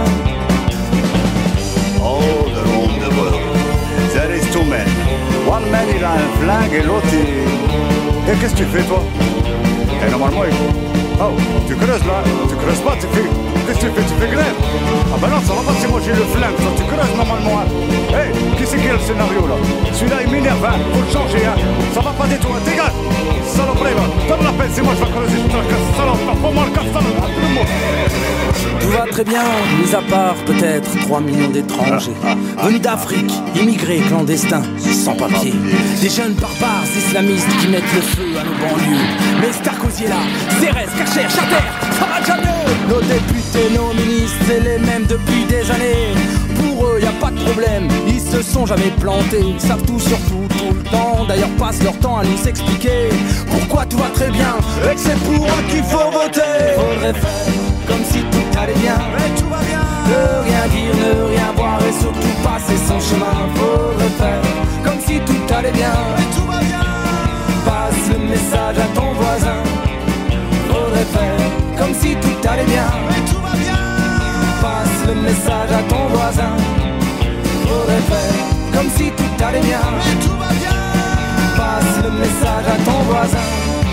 All around the world, there is two men. One man il a un flingue et l'autre il... Et qu'est-ce que tu fais toi? Et normalement oh, tu creuses là, tu creuses pas, tu fais... Qu'est-ce que tu fais? Tu fais grève? Ah bah non, ça va pas si moi j'ai le flingue, toi tu creuses normalement hein. Hey, qui c'est qui a le scénario là? Celui-là il m'énerve hein, faut le changer hein. Ça va pas du tout hein, dégage. Saloperie va, donne la peine. pensi moi je vais creuser toute la casse salope, pour moi le casse salope, appelle-moi. Tout va très bien, mis à part peut-être 3 millions d'étrangers venus d'Afrique, immigrés clandestins, sans papier. Des jeunes barbares islamistes qui mettent le feu à nos banlieues. Mais Sarkozy est là, Cérès, Karcher, Chater, ça va déjà mieux. Nos députés, nos ministres, c'est les mêmes depuis des années. Pour eux, y a pas de problème, ils se sont jamais plantés. Ils savent tout sur tout, tout le temps. D'ailleurs, passent leur temps à nous expliquer pourquoi tout va très bien et que c'est pour eux qu'il faut voter. Faudrait faire comme si tout allait bien, mais tout va bien. Ne rien dire, ne rien voir et surtout passer son chemin. Faudrait faire comme si tout allait bien, mais tout va bien. Passe le message à ton voisin. Faudrait faire comme si tout allait bien, mais tout va bien. Passe le message à ton voisin. Faudrait faire comme si tout allait bien, mais tout va bien. Passe le message à ton voisin.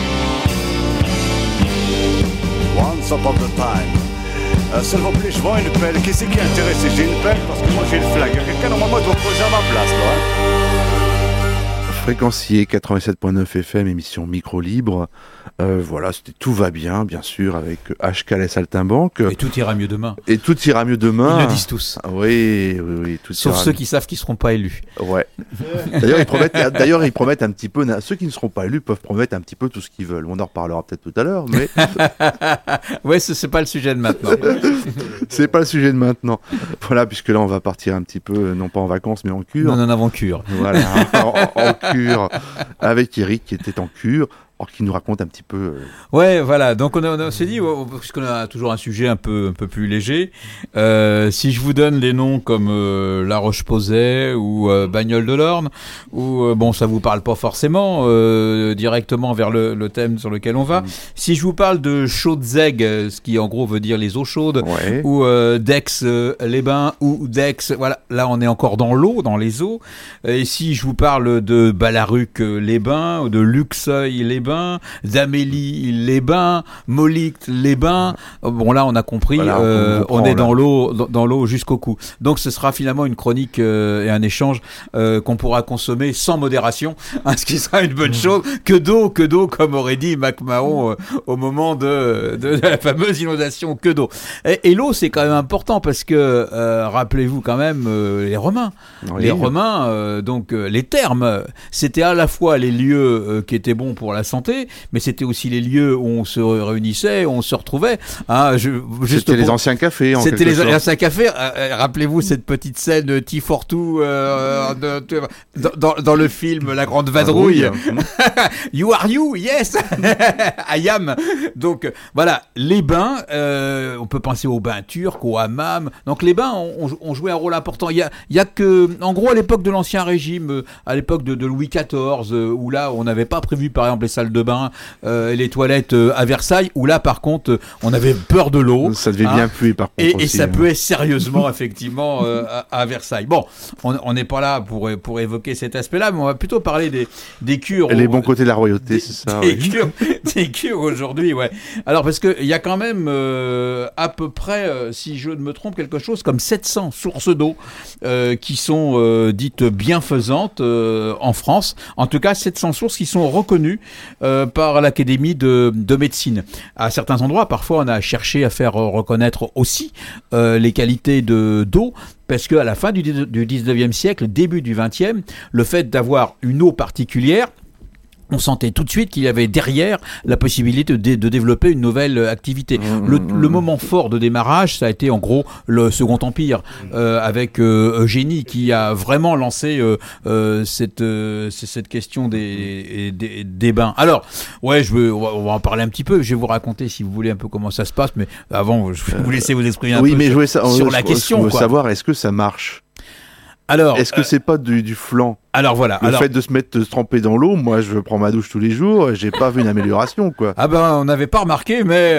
Once upon a time. S'il vous plaît, je vois une pelle. Qui c'est qui est intéressé? J'ai une pelle parce que moi j'ai une flingue. Quelqu'un normalement doit poser à ma place, là. Fréquencier 87.9 FM, émission micro libre. Voilà, c'était Tout va bien, bien sûr, avec HK Les Saltimbanques. Et tout ira mieux demain. Et tout ira mieux demain. Ils le disent tous. Ah, oui, tout Sauf ira ceux mieux. qui savent qu'ils seront pas élus. Ouais. D'ailleurs, ils promettent un petit peu. Ceux qui ne seront pas élus peuvent promettre un petit peu tout ce qu'ils veulent. On en reparlera peut-être tout à l'heure, mais Ouais, c'est pas le sujet de maintenant. c'est pas le sujet de maintenant. Voilà, puisque là, on va partir un petit peu, non pas en vacances, mais en cure. Nous en avons cure. Voilà, en cure, avec Eric qui était en cure. Or, qui nous raconte un petit peu. Ouais, voilà. Donc on s'est dit, puisqu'on a toujours un sujet un peu plus léger, si je vous donne des noms comme La Roche-Posay ou Bagnoles de l'Orne, ou bon, ça vous parle pas forcément directement vers le thème sur lequel on va. Si je vous parle de Chaudes-Aigues, ce qui en gros veut dire les eaux chaudes, Ouais. ou d'Aix-les-Bains, ou d'Aix, voilà, là on est encore dans l'eau, dans les eaux. Et si je vous parle de Ballaruc-les-Bains, ou de Luxeuil-les-Bains, d'Amélie-les-Bains, Molict-les-Bains, bon là on a compris, Voilà, on on est comprend, dans l'eau jusqu'au cou. Donc ce sera finalement une chronique et un échange qu'on pourra consommer sans modération, hein, ce qui sera une bonne chose. Que d'eau, comme aurait dit Mac Mahon au moment de la fameuse inondation, que d'eau. Et l'eau c'est quand même important parce que rappelez-vous quand même les Romains. Oui. Les Romains, donc les thermes, c'était à la fois les lieux qui étaient bons pour la santé, mais c'était aussi les lieux où on se réunissait, où on se retrouvait. Hein, C'était les anciens cafés, en C'était quelque les sorte. anciens cafés. Rappelez-vous cette petite scène de T42 dans le film La Grande Vadrouille. You are you, yes, I am. Donc voilà, les bains. On peut penser aux bains turcs, aux hammams. Donc les bains ont joué un rôle important. Il y a que, en gros, à l'époque de l'Ancien Régime, à l'époque de Louis XIV, où là on n'avait pas prévu par exemple les salles de bain et les toilettes à Versailles, où là par contre on avait peur de l'eau. Ça devait bien puer par contre. Et aussi, ça hein. puait sérieusement effectivement à Versailles. Bon, on n'est pas là pour évoquer cet aspect-là, mais on va plutôt parler des cures. Et les bons côtés de la royauté, c'est ça. Des Oui. cures, des cures aujourd'hui, ouais. Alors parce que il y a quand même à peu près, si je ne me trompe, quelque chose comme 700 sources d'eau qui sont dites bienfaisantes en France. En tout cas, 700 sources qui sont reconnues par l'Académie de médecine. À certains endroits, parfois, on a cherché à faire reconnaître aussi les qualités d'eau. Parce qu'à la fin du 19e siècle, début du 20e, le fait d'avoir une eau particulière, on sentait tout de suite qu'il y avait derrière la possibilité de développer une nouvelle activité. Le moment fort de démarrage, ça a été en gros le Second Empire, avec Eugénie qui a vraiment lancé cette question des bains. Alors, ouais, on va en parler un petit peu. Je vais vous raconter, si vous voulez, un peu comment ça se passe, mais avant, je vais vous laisser vous exprimer un Oui, peu mais sur la question. Je veux quoi. savoir, est-ce que ça marche? Alors, Est-ce que c'est pas du flan? alors voilà. Le fait de se tremper dans l'eau, moi je prends ma douche tous les jours, j'ai pas vu une amélioration quoi. Ah ben on n'avait pas remarqué, mais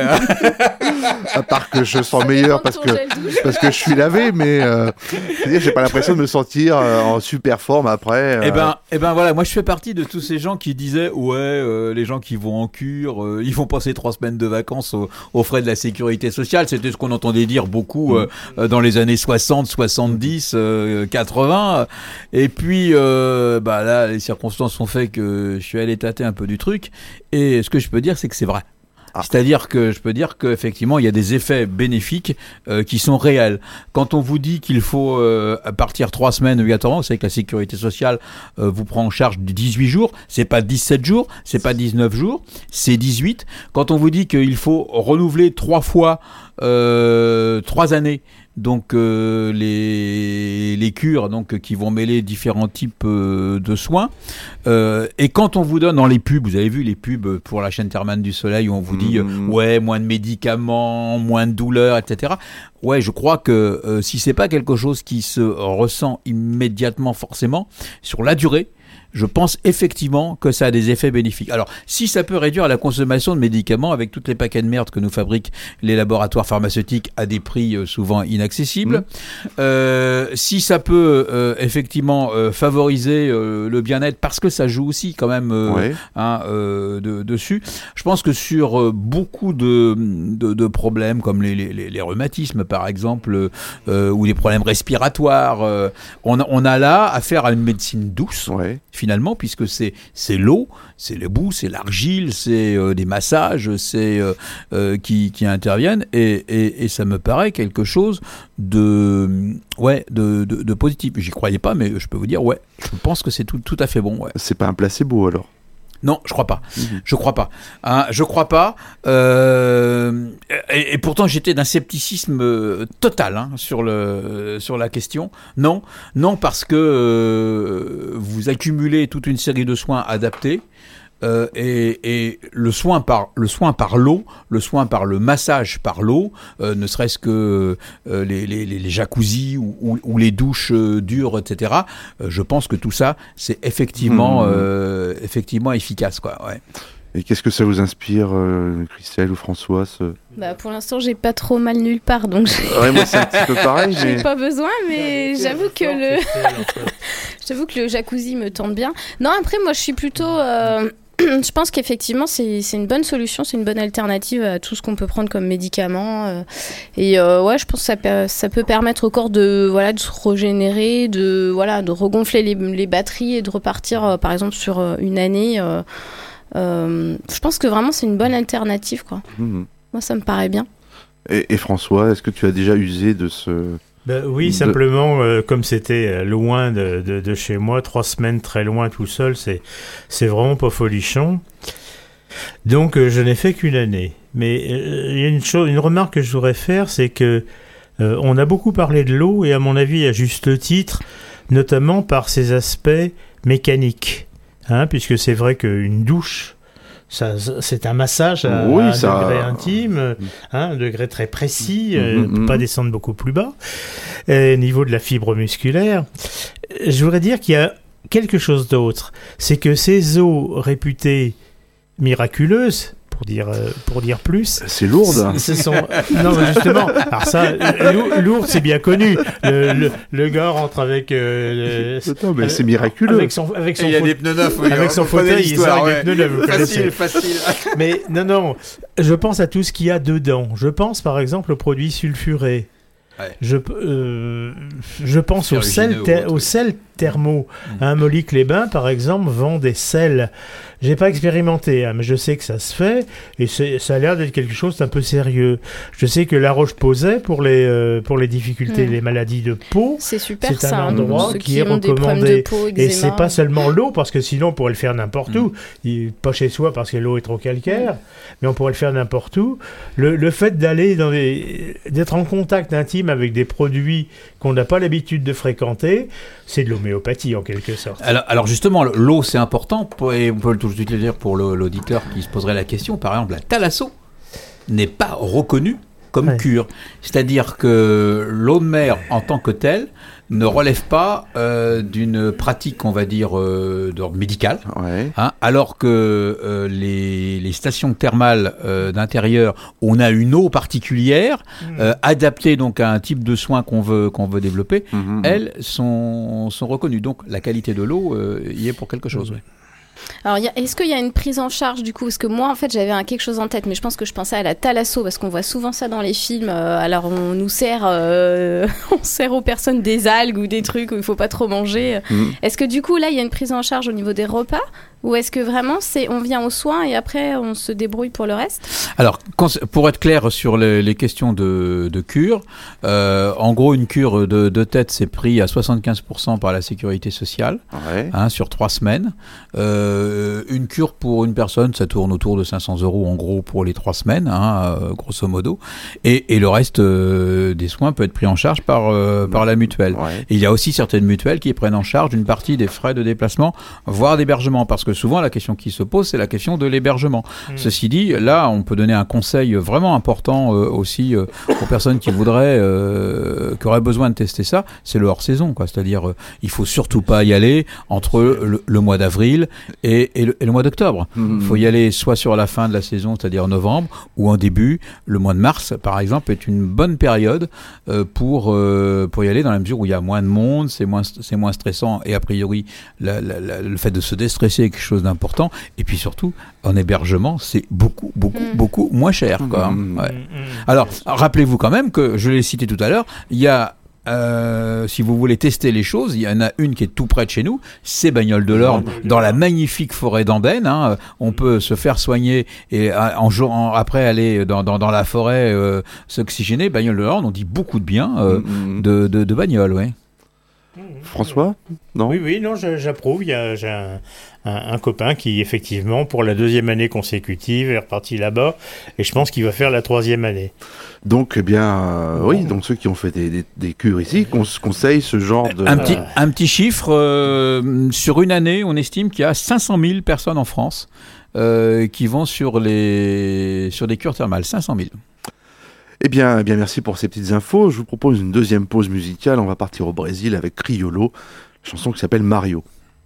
À part que je sens meilleur parce que je suis lavé, mais c'est-à-dire j'ai pas l'impression de me sentir en super forme après. Eh ben voilà, moi je fais partie de tous ces gens qui disaient les gens qui vont en cure, ils vont passer 3 semaines de vacances aux frais de la sécurité sociale. C'était ce qu'on entendait dire beaucoup dans les années 60, 70, 80. Et puis là, les circonstances ont fait que je suis allé tâter un peu du truc. Et ce que je peux dire, c'est que c'est vrai. C'est-à-dire que je peux dire qu'effectivement, il y a des effets bénéfiques qui sont réels. Quand on vous dit qu'il faut partir 3 semaines obligatoirement, vous savez que la sécurité sociale vous prend en charge 18 jours, c'est pas 17 jours, c'est pas 19 jours, c'est 18. Quand on vous dit qu'il faut renouveler 3 fois 3 années, donc les cures donc qui vont mêler différents types de soins, et quand on vous donne dans les pubs, vous avez vu les pubs pour la chaîne Terman du Soleil où on vous dit ouais, moins de médicaments, moins de douleurs, etc. Ouais, je crois que si c'est pas quelque chose qui se ressent immédiatement forcément sur la durée, je pense effectivement que ça a des effets bénéfiques. Alors, si ça peut réduire la consommation de médicaments avec toutes les paquets de merde que nous fabriquent les laboratoires pharmaceutiques à des prix souvent inaccessibles, si ça peut effectivement favoriser le bien-être, parce que ça joue aussi quand même dessus, je pense que sur beaucoup de problèmes comme les rhumatismes par exemple, ou les problèmes respiratoires, on a là affaire à une médecine douce. Finalement, puisque c'est l'eau, c'est le boue, c'est l'argile, c'est des massages, c'est qui interviennent, et ça me paraît quelque chose de positif. J'y croyais pas, mais je peux vous dire, je pense que c'est tout à fait bon. Ouais. C'est pas un placebo alors? Non, je crois pas. Je crois pas. Je crois pas. Et pourtant, j'étais d'un scepticisme total sur la question. Non, parce que vous accumulez toute une série de soins adaptés. Et le soin par l'eau, le soin par le massage par l'eau, ne serait-ce que les jacuzzis ou les douches dures, etc. Je pense que tout ça, c'est effectivement efficace, quoi. Ouais. Et qu'est-ce que ça vous inspire, Christelle ou François Pour l'instant, j'ai pas trop mal nulle part, donc moi c'est un petit peu pareil. J'ai pas besoin, mais j'avoue que le jacuzzi me tente bien. Non, après, moi, je suis plutôt... Je pense qu'effectivement, c'est une bonne solution, c'est une bonne alternative à tout ce qu'on peut prendre comme médicament. Je pense que ça peut permettre au corps de se régénérer, de regonfler les batteries et de repartir, par exemple, sur une année. Je pense que vraiment, c'est une bonne alternative, quoi. Moi, ça me paraît bien. Et François, est-ce que tu as déjà usé de ce... Oui, simplement, comme c'était loin de chez moi, 3 semaines très loin tout seul, c'est vraiment pas folichon. Donc, je n'ai fait qu'une année. Mais il y a une remarque que je voudrais faire, c'est que on a beaucoup parlé de l'eau, et à mon avis, à juste titre, notamment par ses aspects mécaniques. Puisque c'est vrai qu'une douche... c'est un massage à un degré intime, un degré très précis, on ne peut pas descendre beaucoup plus bas. Au niveau de la fibre musculaire, je voudrais dire qu'il y a quelque chose d'autre. C'est que ces eaux réputées miraculeuses, pour dire plus... C'est lourd. Non, mais justement, alors ça, lourd, c'est bien connu. Le gars rentre avec... mais c'est miraculeux. Avec il y a des pneus neufs. Avec son fauteuil, il sort avec des pneus neufs. Facile. Mais non, je pense à tout ce qu'il y a dedans. Je pense par exemple aux produits sulfurés. Ouais. Je pense au sel thermo. Molique les Bains, par exemple, vend des sels. J'ai pas expérimenté, mais je sais que ça se fait, et ça a l'air d'être quelque chose d'un peu sérieux. Je sais que La Roche-Posay, pour les difficultés, les maladies de peau, c'est un endroit qui est recommandé. Et c'est pas seulement l'eau, parce que sinon on pourrait le faire n'importe où. Pas chez soi, parce que l'eau est trop calcaire, mais on pourrait le faire n'importe où. Le fait d'être en contact intime avec des produits qu'on n'a pas l'habitude de fréquenter, c'est de l'homéopathie en quelque sorte. Alors justement, l'eau c'est important, et on peut tout de suite le dire pour l'auditeur qui se poserait la question. Par exemple, la thalasso n'est pas reconnue comme cure. C'est-à-dire que l'eau de mer en tant que telle ne relève pas d'une pratique, on va dire, d'ordre médical, alors que les stations thermales d'intérieur, on a une eau particulière, adaptée donc à un type de soin qu'on veut développer, elles sont reconnues. Donc la qualité de l'eau y est pour quelque chose. Alors, est-ce qu'il y a une prise en charge du coup? Parce que moi, en fait, j'avais quelque chose en tête, mais je pense que je pensais à la thalasso, parce qu'on voit souvent ça dans les films. Alors, on nous sert, on sert aux personnes des algues ou des trucs où il faut pas trop manger. Est-ce que du coup, là, il y a une prise en charge au niveau des repas? Ou est-ce que vraiment, on vient aux soins et après, on se débrouille pour le reste? Alors, pour être clair sur les questions de cure, en gros, une cure de tête, c'est pris à 75% par la sécurité sociale, sur 3 semaines. Une cure pour une personne, ça tourne autour de 500 € en gros pour les 3 semaines, grosso modo. Et le reste des soins peut être pris en charge par la mutuelle. Et il y a aussi certaines mutuelles qui prennent en charge une partie des frais de déplacement, voire d'hébergement, parce que souvent la question qui se pose, c'est la question de l'hébergement. Ceci dit, là, on peut donner un conseil vraiment important aussi aux personnes qui voudraient, qui auraient besoin de tester ça, c'est le hors-saison, quoi. C'est-à-dire, il faut surtout pas y aller entre le mois d'avril et le mois d'octobre. Il faut y aller soit sur la fin de la saison, c'est-à-dire novembre, ou en début. Le mois de mars, par exemple, est une bonne période pour y aller, dans la mesure où il y a moins de monde, c'est moins stressant, et a priori, le fait de se déstresser est quelque chose d'important. Et puis surtout, en hébergement, c'est beaucoup moins cher, quoi. Alors, rappelez-vous quand même que, je l'ai cité tout à l'heure, il y a si vous voulez tester les choses, il y en a une qui est tout près de chez nous, c'est Bagnoles de l'Orne, dans la magnifique forêt d'Andenne. On peut se faire soigner et après aller dans la forêt s'oxygéner. Bagnoles de l'Orne, on dit beaucoup de bien de Bagnoles, ouais. François? Non? Oui, non, j'approuve. J'ai un copain qui, effectivement, pour la 2e année consécutive, est reparti là-bas, et je pense qu'il va faire la 3e année. Donc, eh bien, oui, donc ceux qui ont fait des cures ici conseillent ce genre de... Un petit chiffre, sur une année, on estime qu'il y a 500 000 personnes en France qui vont sur des cures thermales. 500 000. Eh bien, merci pour ces petites infos. Je vous propose une deuxième pause musicale. On va partir au Brésil avec Criollo, une chanson qui s'appelle Mario.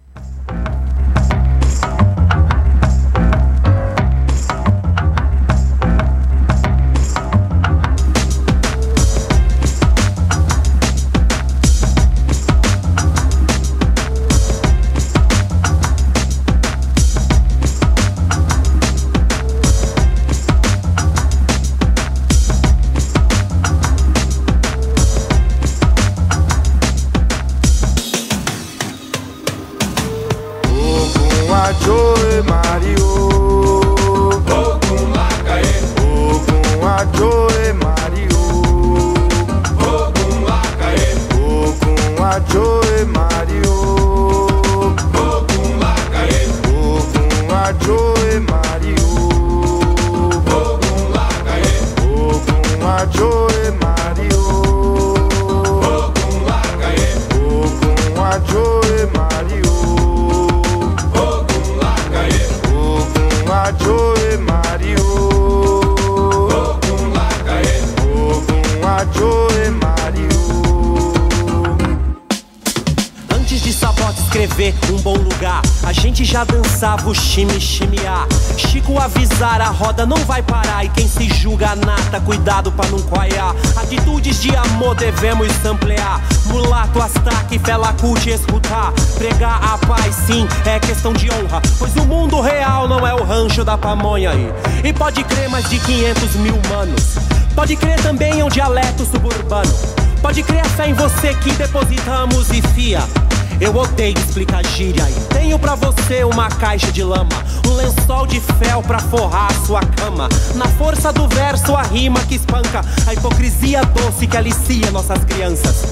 Dançava o chimiá. Chico avisar, a roda não vai parar. E quem se julga nata, cuidado pra não coiar. Atitudes de amor devemos samplear. Mulato, astaque, fela, cult, escutar. Pregar a paz, sim, é questão de honra. Pois o mundo real não é o rancho da pamonha. E pode crer mais de 500 mil manos. Pode crer também é um dialeto suburbano. Pode crer a fé em você que depositamos e fia. Eu odeio explicar gíria e tenho pra você uma caixa de lama, um lençol de fel pra forrar a sua cama. Na força do verso a rima que espanca, a hipocrisia doce que alicia nossas crianças.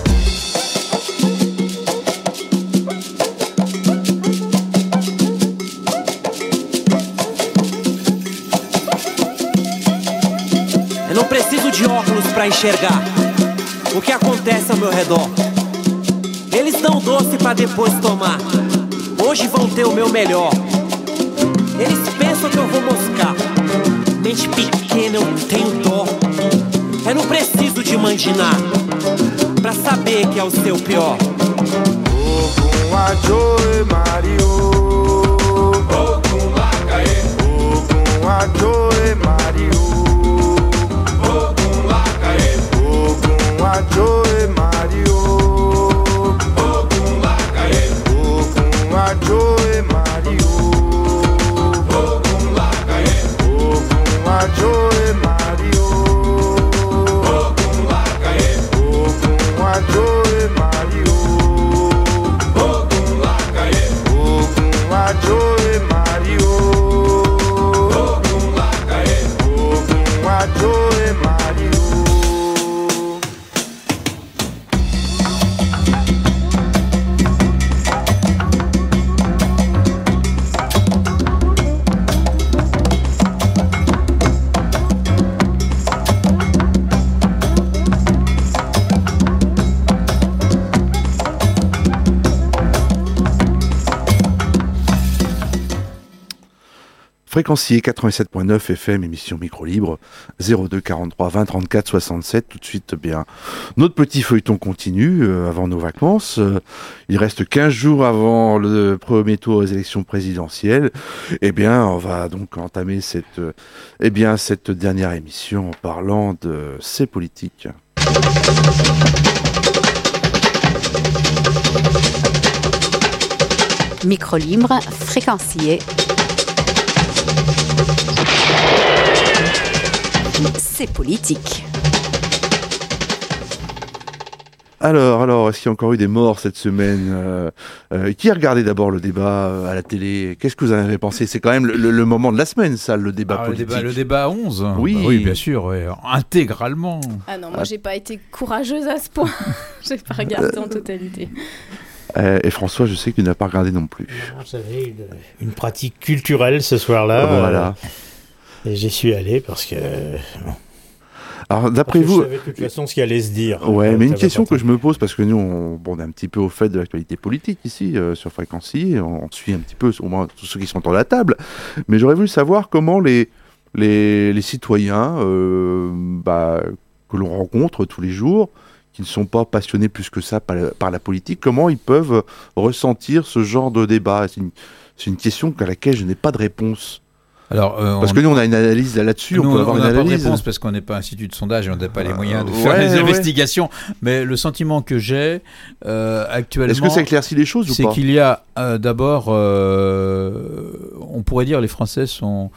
Eu não preciso de óculos pra enxergar o que acontece ao meu redor. Eles dão doce pra depois tomar. Hoje vão ter o meu melhor. Eles pensam que eu vou moscar. Mente pequena, eu tenho dó. Eu não preciso de mandinar pra saber que é o seu pior. Ogum Ajoe Mario, Ogum Lacaê, Ogum Ajoe Mario, Ogum Lacaê, Ogum Ajoe Mario, Ogum Lacaê, Ogum Ajoe Mario. Fréquencier 87.9 FM, émission micro libre, 02 43 20 34 67. Tout de suite, bien, notre petit feuilleton continue avant nos vacances. Il reste 15 jours avant le premier tour des élections présidentielles. Eh bien, on va donc entamer cette dernière émission en parlant de ces politiques. Micro libre, fréquencier. C'est politique. Alors, est-ce qu'il y a encore eu des morts cette semaine Qui a regardé d'abord le débat à la télé? Qu'est-ce que vous en avez pensé? C'est quand même le moment de la semaine, ça, le débat politique. Le débat à 11. Oui, oui, bien sûr, ouais. Intégralement. Ah non, moi j'ai pas été courageuse à ce point. J'ai pas regardé en totalité. Et François, je sais que tu n'as pas regardé non plus. J'avais une pratique culturelle ce soir-là. Voilà. Et j'y suis allé parce que... Alors, d'après vous... Je savais de toute façon ce qu'il allait se dire. Ouais, mais une question que je me pose, parce que nous, on est un petit peu au fait de l'actualité politique ici, sur Fréquencier, on suit un petit peu, au moins, tous ceux qui sont à la table, mais j'aurais voulu savoir comment les citoyens que l'on rencontre tous les jours, qui ne sont pas passionnés plus que ça par la politique, comment ils peuvent ressentir ce genre de débat? C'est une question à laquelle je n'ai pas de réponse. Alors, parce que nous, on a une analyse là-dessus, on peut avoir une analyse. On n'a pas de réponse parce qu'on n'est pas institut de sondage et on n'a pas les moyens de faire des investigations. Mais le sentiment que j'ai actuellement... Est-ce que ça éclaircit les choses ou pas? C'est qu'il y a d'abord... on pourrait dire les Français en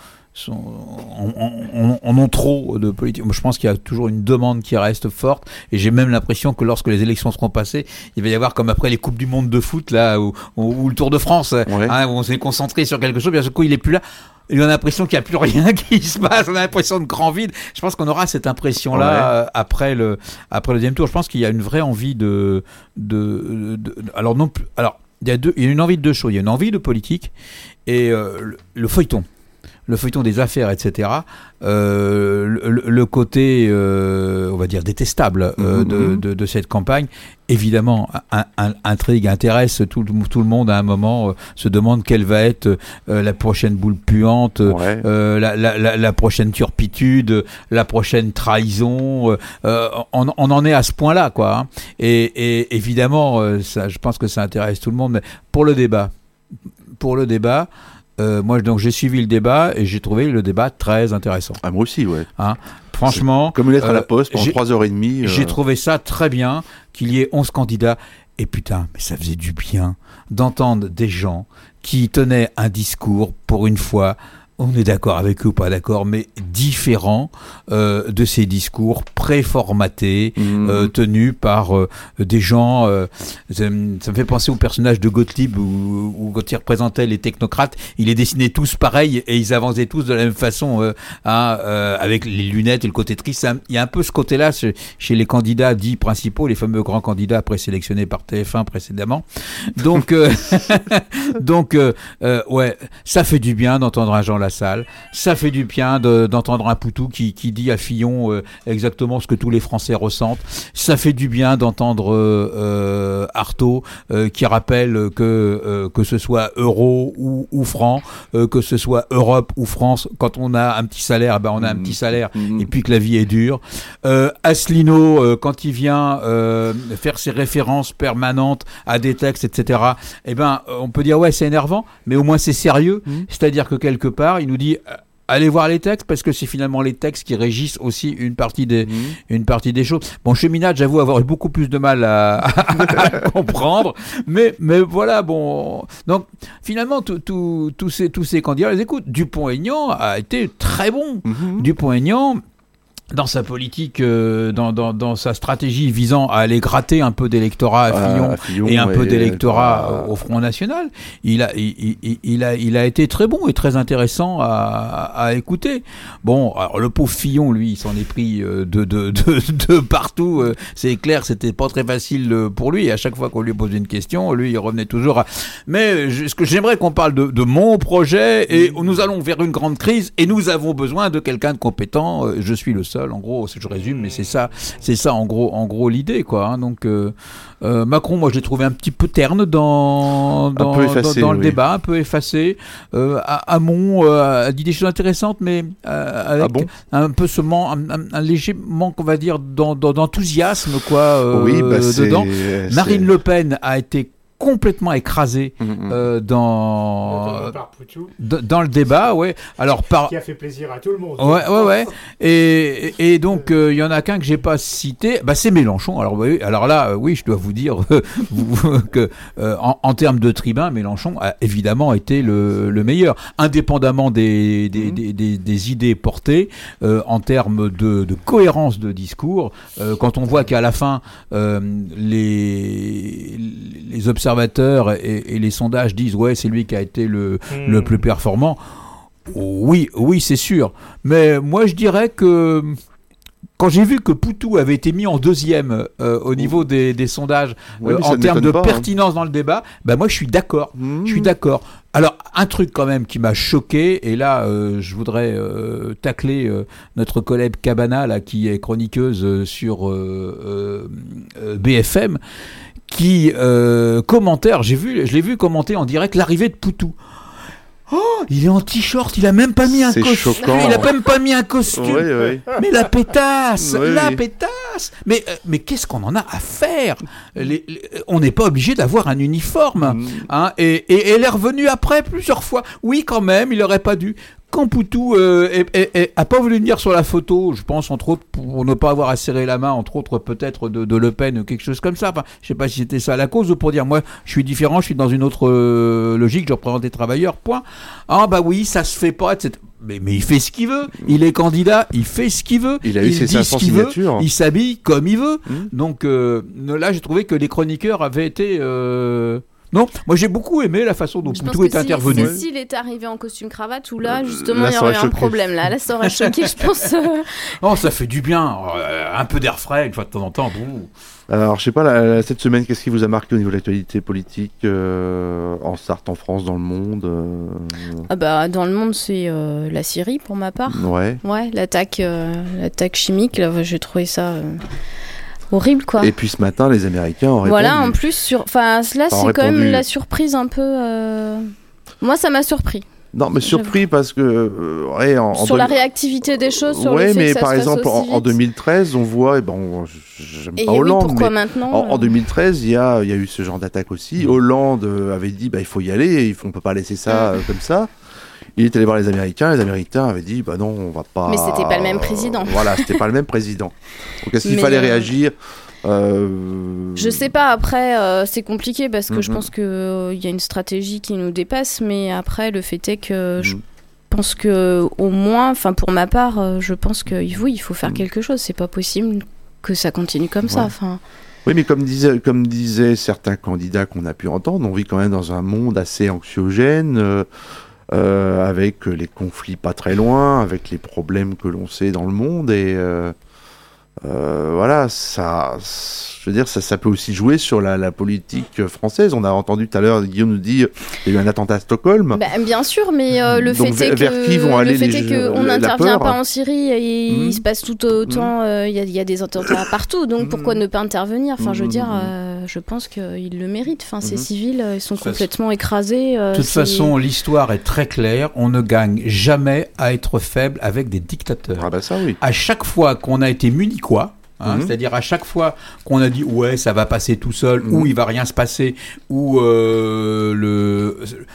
ont trop de politique. Moi, je pense qu'il y a toujours une demande qui reste forte et j'ai même l'impression que lorsque les élections seront passées, il va y avoir comme après les Coupes du Monde de foot là, ou le Tour de France, où on s'est concentré sur quelque chose, bien sûr, il n'est plus là. On a l'impression qu'il n'y a plus rien qui se passe, on a l'impression de grand vide. Je pense qu'on aura cette impression-là après le deuxième tour. Je pense qu'il y a une vraie envie alors il y a une envie de deux choses. Il y a une envie de politique et le feuilleton. Le feuilleton des affaires, etc., le côté, on va dire, détestable de cette campagne, évidemment, intrigue, intéresse tout le monde à un moment, se demande quelle va être la prochaine boule puante, la prochaine turpitude, la prochaine trahison. On en est à ce point-là, quoi. Hein. Et évidemment, ça, je pense que ça intéresse tout le monde. Mais pour le débat, moi, donc, j'ai suivi le débat et j'ai trouvé le débat très intéressant. Ah, moi aussi, ouais. Hein, franchement. Comme une lettre à la poste pendant 3h30. J'ai trouvé ça très bien qu'il y ait 11 candidats. Et putain, mais ça faisait du bien d'entendre des gens qui tenaient un discours pour une fois. On est d'accord avec eux ou pas d'accord, mais différents de ces discours préformatés, tenus par des gens. Ça me fait penser au personnage de Gottlieb où quand il représentait les technocrates, il les dessinait tous pareils et ils avançaient tous de la même façon, avec les lunettes et le côté triste. Il y a un peu ce côté-là chez les candidats dits principaux, les fameux grands candidats présélectionnés par TF1 précédemment. Donc, ouais, ça fait du bien d'entendre un Jean Lassalle. Ça fait du bien d'entendre un Poutou qui dit à Fillon exactement ce que tous les Français ressentent. Ça fait du bien d'entendre Artaud qui rappelle que ce soit euro ou franc, que ce soit Europe ou France, quand on a un petit salaire, on a un petit salaire et puis que la vie est dure. Asselineau, quand il vient faire ses références permanentes à des textes, etc., on peut dire ouais, c'est énervant, mais au moins c'est sérieux. C'est-à-dire que quelque part, il nous dit allez voir les textes parce que c'est finalement les textes qui régissent aussi une partie des choses. Bon, Cheminade, j'avoue avoir eu beaucoup plus de mal à comprendre, mais voilà, bon. Donc finalement, tous ces candidats, les écoute. Dupont-Aignan a été très bon. Dupont-Aignan, dans sa politique, dans sa stratégie visant à aller gratter un peu d'électorat à Fillon et un peu d'électorat au Front National, il a été très bon et très intéressant à écouter. Bon, alors le pauvre Fillon, lui, il s'en est pris de partout. C'est clair, c'était pas très facile pour lui. Et à chaque fois qu'on lui posait une question, lui, il revenait toujours à... Mais ce que j'aimerais qu'on parle de mon projet et nous allons vers une grande crise et nous avons besoin de quelqu'un de compétent. Je suis le seul. seul. En gros, je résume, mais c'est ça en gros l'idée, quoi. Hein. Donc Macron, moi, je l'ai trouvé un petit peu terne dans le débat, un peu effacé. Hamon a dit des choses intéressantes, mais avec un peu un léger manque, on va dire, d'enthousiasme, quoi. Dedans. Marine Le Pen a été complètement écrasé dans le débat, ouais. Alors qui a fait plaisir à tout le monde. Ouais. Et donc il y en a qu'un que j'ai pas cité, c'est Mélenchon. Alors là, oui, je dois vous dire que en termes de tribun, Mélenchon a évidemment été le meilleur, indépendamment des idées portées, en termes de cohérence de discours. Quand on voit qu'à la fin les observateurs et les sondages disent c'est lui qui a été le plus performant. Oui, c'est sûr. Mais moi je dirais que quand j'ai vu que Poutou avait été mis en deuxième au niveau des sondages en termes de pertinence dans le débat, moi je suis d'accord. Je suis d'accord. Alors un truc quand même qui m'a choqué, et là je voudrais tacler notre collègue Cabana là, qui est chroniqueuse sur BFM, qui commentait, je l'ai vu commenter en direct l'arrivée de Poutou. Oh, il est en t-shirt, il a même pas mis un costume. Il a même pas mis un costume. Oui. Mais la pétasse, pétasse. Mais qu'est-ce qu'on en a à faire ? On n'est pas obligé d'avoir un uniforme. Hein, et elle est revenue après plusieurs fois. Oui, quand même, il aurait pas dû. Quand Poutou a pas voulu venir sur la photo, je pense entre autres pour ne pas avoir à serrer la main, entre autres peut-être de Le Pen ou quelque chose comme ça. Enfin, je sais pas si c'était ça la cause, ou pour dire moi je suis différent, je suis dans une autre logique, je représente des travailleurs. Point. Ah oui, ça se fait pas, etc. Mais il fait ce qu'il veut. Il est candidat, il fait ce qu'il veut. Il a eu ses 500 signatures. Il s'habille comme il veut. Donc là, j'ai trouvé que les chroniqueurs avaient été non, moi j'ai beaucoup aimé la façon dont Poutou est intervenu. S'il est arrivé en costume cravate, ou là justement il y aurait un problème. Là ça aurait choqué, je pense. Non, ça fait du bien, un peu d'air frais une fois de temps en temps. Alors je sais pas, cette semaine, qu'est-ce qui vous a marqué au niveau de l'actualité politique en Sarthe, en France, dans le monde dans le monde, c'est la Syrie pour ma part. Ouais, l'attaque chimique, là, j'ai trouvé ça horrible, quoi. Et puis ce matin, les Américains ont répondu. Voilà, en plus, là, c'est quand même la surprise un peu. Moi, ça m'a surpris. Non, mais surpris parce que sur la réactivité des choses, sur le fait mais que ça par se exemple fasse aussi en 2013, on voit, j'aime pas Hollande, pourquoi mais maintenant en 2013, il y a eu ce genre d'attaque aussi. Hollande avait dit, il faut y aller, on peut pas laisser ça comme ça. Il est allé voir les Américains avaient dit non, on va pas. Mais c'était pas le même président. Voilà, c'était pas le même président. Donc est-ce qu'il fallait réagir Je sais pas, après c'est compliqué parce que je pense que y a une stratégie qui nous dépasse, mais après le fait est que je pense que au moins, pour ma part, je pense que il faut faire quelque chose. C'est pas possible que ça continue comme ça. Oui, mais comme disaient certains candidats qu'on a pu entendre, on vit quand même dans un monde assez anxiogène. Avec les conflits pas très loin, avec les problèmes que l'on sait dans le monde, et voilà, ça, je veux dire, ça peut aussi jouer sur la politique française. On a entendu tout à l'heure Guillaume nous dire qu'il y a eu un attentat à Stockholm. Bien sûr, mais le fait est qu'on n'intervient pas en Syrie et il se passe tout autant. Il y a des attentats partout, donc pourquoi ne pas intervenir ? Je veux dire, je pense qu'ils le méritent. Ces civils, ils sont complètement écrasés. De toute façon, l'histoire est très claire. On ne gagne jamais à être faible avec des dictateurs. Ah ça oui. À chaque fois qu'on a été muni c'est-à-dire à chaque fois qu'on a dit ça va passer tout seul, ou il va rien se passer, ou le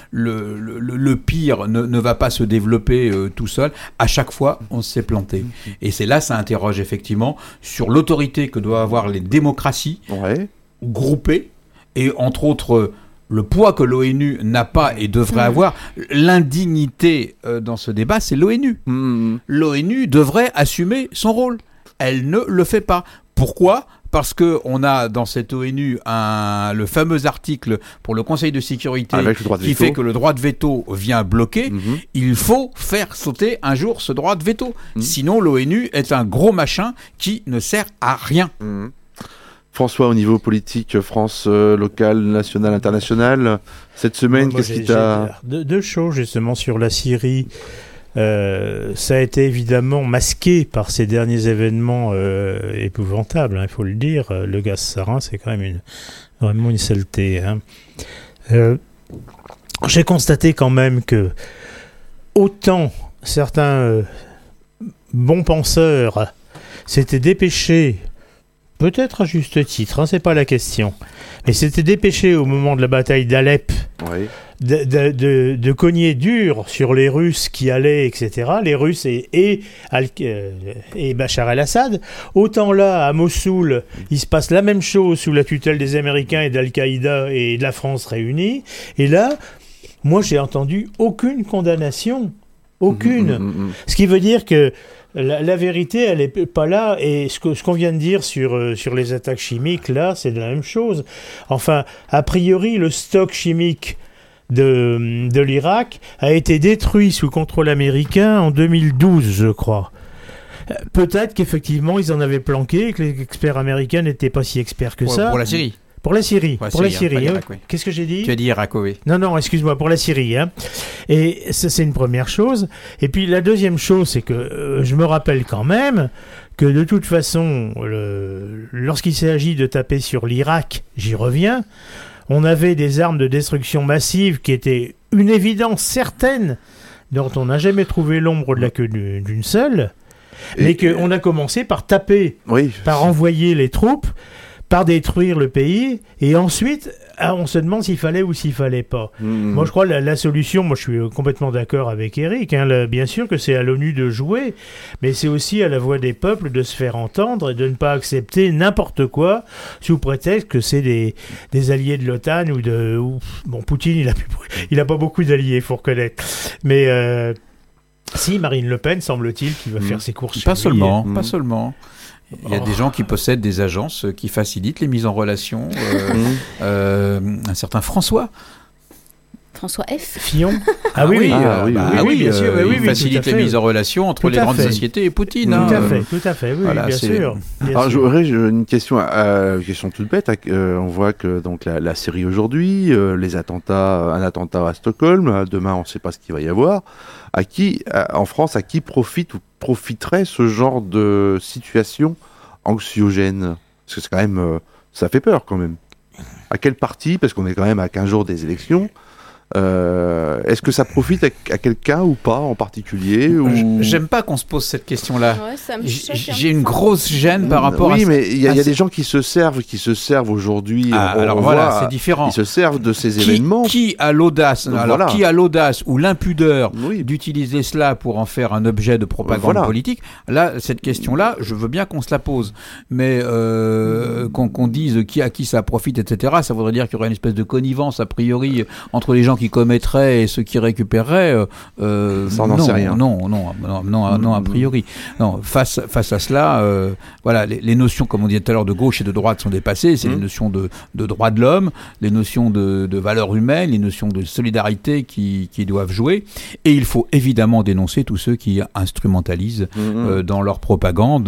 pire ne va pas se développer tout seul, à chaque fois on s'est planté. Et c'est là, ça interroge effectivement sur l'autorité que doivent avoir les démocraties groupées, et entre autres le poids que l'ONU n'a pas et devrait avoir. L'indignité dans ce débat, c'est l'ONU. L'ONU devrait assumer son rôle. Elle ne le fait pas. Pourquoi ? Parce qu'on a dans cette ONU le fameux article pour le Conseil de sécurité qui fait que le droit de veto vient bloquer. Il faut faire sauter un jour ce droit de veto. Sinon, l'ONU est un gros machin qui ne sert à rien. François, au niveau politique, France locale, nationale, internationale, cette semaine, qu'est-ce qui t'a... Deux choses justement sur la Syrie. Ça a été évidemment masqué par ces derniers événements épouvantables, il faut le dire. Le gaz sarin, c'est quand même vraiment une saleté. J'ai constaté quand même que autant certains bons penseurs s'étaient dépêchés, peut-être à juste titre, c'est pas la question, mais s'étaient dépêchés au moment de la bataille d'Alep de cogner dur sur les Russes qui allaient, etc., les Russes et Bachar el-Assad. Autant là, à Mossoul, il se passe la même chose sous la tutelle des Américains et d'Al-Qaïda et de la France réunis. Et là, moi, j'ai entendu aucune condamnation. Aucune. Ce qui veut dire que la vérité, elle n'est pas là. Et ce qu'on vient de dire sur les attaques chimiques, là, c'est la même chose. Enfin, a priori, le stock chimique de l'Irak a été détruit sous contrôle américain en 2012, je crois. Peut-être qu'effectivement, ils en avaient planqué et que les experts américains n'étaient pas si experts que ça. Pour la Syrie. Pour la Syrie. Irak, oui. Qu'est-ce que j'ai dit ? Tu as dit Irak, oui. Non, excuse-moi, pour la Syrie. Et ça, c'est une première chose. Et puis la deuxième chose, c'est que je me rappelle quand même que de toute façon, lorsqu'il s'agit de taper sur l'Irak, j'y reviens, on avait des armes de destruction massive qui étaient une évidence certaine, dont on n'a jamais trouvé l'ombre de la queue d'une seule, mais qu'on a commencé par taper, par envoyer les troupes, par détruire le pays, et ensuite on se demande s'il fallait ou s'il fallait pas. Moi je crois la solution, moi je suis complètement d'accord avec Eric, bien sûr que c'est à l'ONU de jouer, mais c'est aussi à la voix des peuples de se faire entendre et de ne pas accepter n'importe quoi sous prétexte que c'est des alliés de l'OTAN bon, Poutine il a pas beaucoup d'alliés, il faut reconnaître, mais si Marine Le Pen semble-t-il qui va faire ses courses pas seulement. Il y a des gens qui possèdent des agences qui facilitent les mises en relation. Un certain François F. Fillon. Oui, bien sûr. Il facilite les mises en relation entre les grandes sociétés et Poutine. Tout à fait, oui, voilà, bien sûr. Alors j'aurais une question toute bête. On voit que donc la Syrie aujourd'hui, un attentat à Stockholm, demain on ne sait pas ce qu'il va y avoir. En France, à qui profiterait ce genre de situation anxiogène ? Parce que c'est quand même, ça fait peur quand même. À quel parti ? Parce qu'on est quand même à 15 jours des élections. Est-ce que ça profite à quelqu'un ou pas en particulier J'aime pas qu'on se pose cette question-là. Ouais, ça me choque J'ai une grosse gêne par rapport à... Oui, mais il y a des gens qui se servent aujourd'hui. C'est différent. Ils se servent de ces événements. Qui a l'audace ou l'impudeur d'utiliser cela pour en faire un objet de propagande politique ? Là, cette question-là, je veux bien qu'on se la pose. Mais qu'on dise à qui ça profite, etc., ça voudrait dire qu'il y aurait une espèce de connivence, a priori, entre les gens qui commettraient et ceux qui récupéreraient. Ça, on n'en sait rien. Non, a priori. Non, face à cela, les notions, comme on disait tout à l'heure, de gauche et de droite sont dépassées. C'est les notions de droits de l'homme, les notions de valeurs humaines, les notions de solidarité qui doivent jouer. Et il faut évidemment dénoncer tous ceux qui instrumentalisent dans leur propagande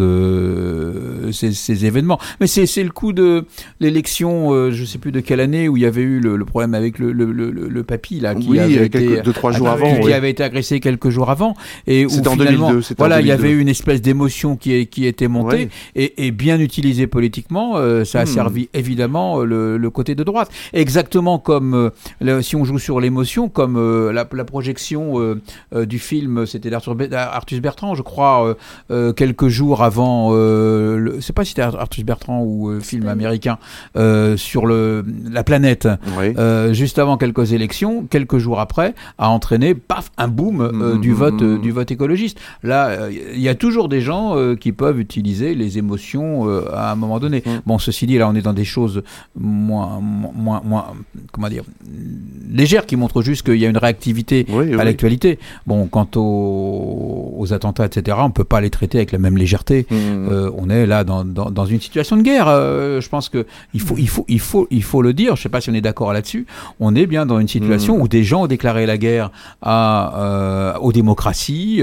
ces événements. Mais c'est le coup de l'élection, je ne sais plus de quelle année, où il y avait eu le problème avec le papy là, qui avait été 2-3 jours avant, qui avait été agressé quelques jours avant, et où c'était finalement, en 2002, il y avait eu une espèce d'émotion qui était montée, et bien utilisée politiquement, ça a servi évidemment le côté de droite. Exactement comme si on joue sur l'émotion, comme la projection du film, c'était d'Arthus Bertrand, je crois, quelques jours avant. Je sais pas si c'était Arthus Bertrand ou film américain sur la planète, juste avant quelques élections, quelques jours après, a entraîné un boom du vote écologiste. Là, il y a toujours des gens qui peuvent utiliser les émotions à un moment donné. Bon, ceci dit, là, on est dans des choses moins comment dire, légères, qui montrent juste qu'il y a une réactivité à l'actualité. Bon, quant aux attentats, etc., on peut pas les traiter avec la même légèreté. On est là dans une situation de guerre. Je pense que il faut le dire. Je sais pas si on est d'accord là-dessus. On est bien dans une situation où des gens ont déclaré la guerre aux démocraties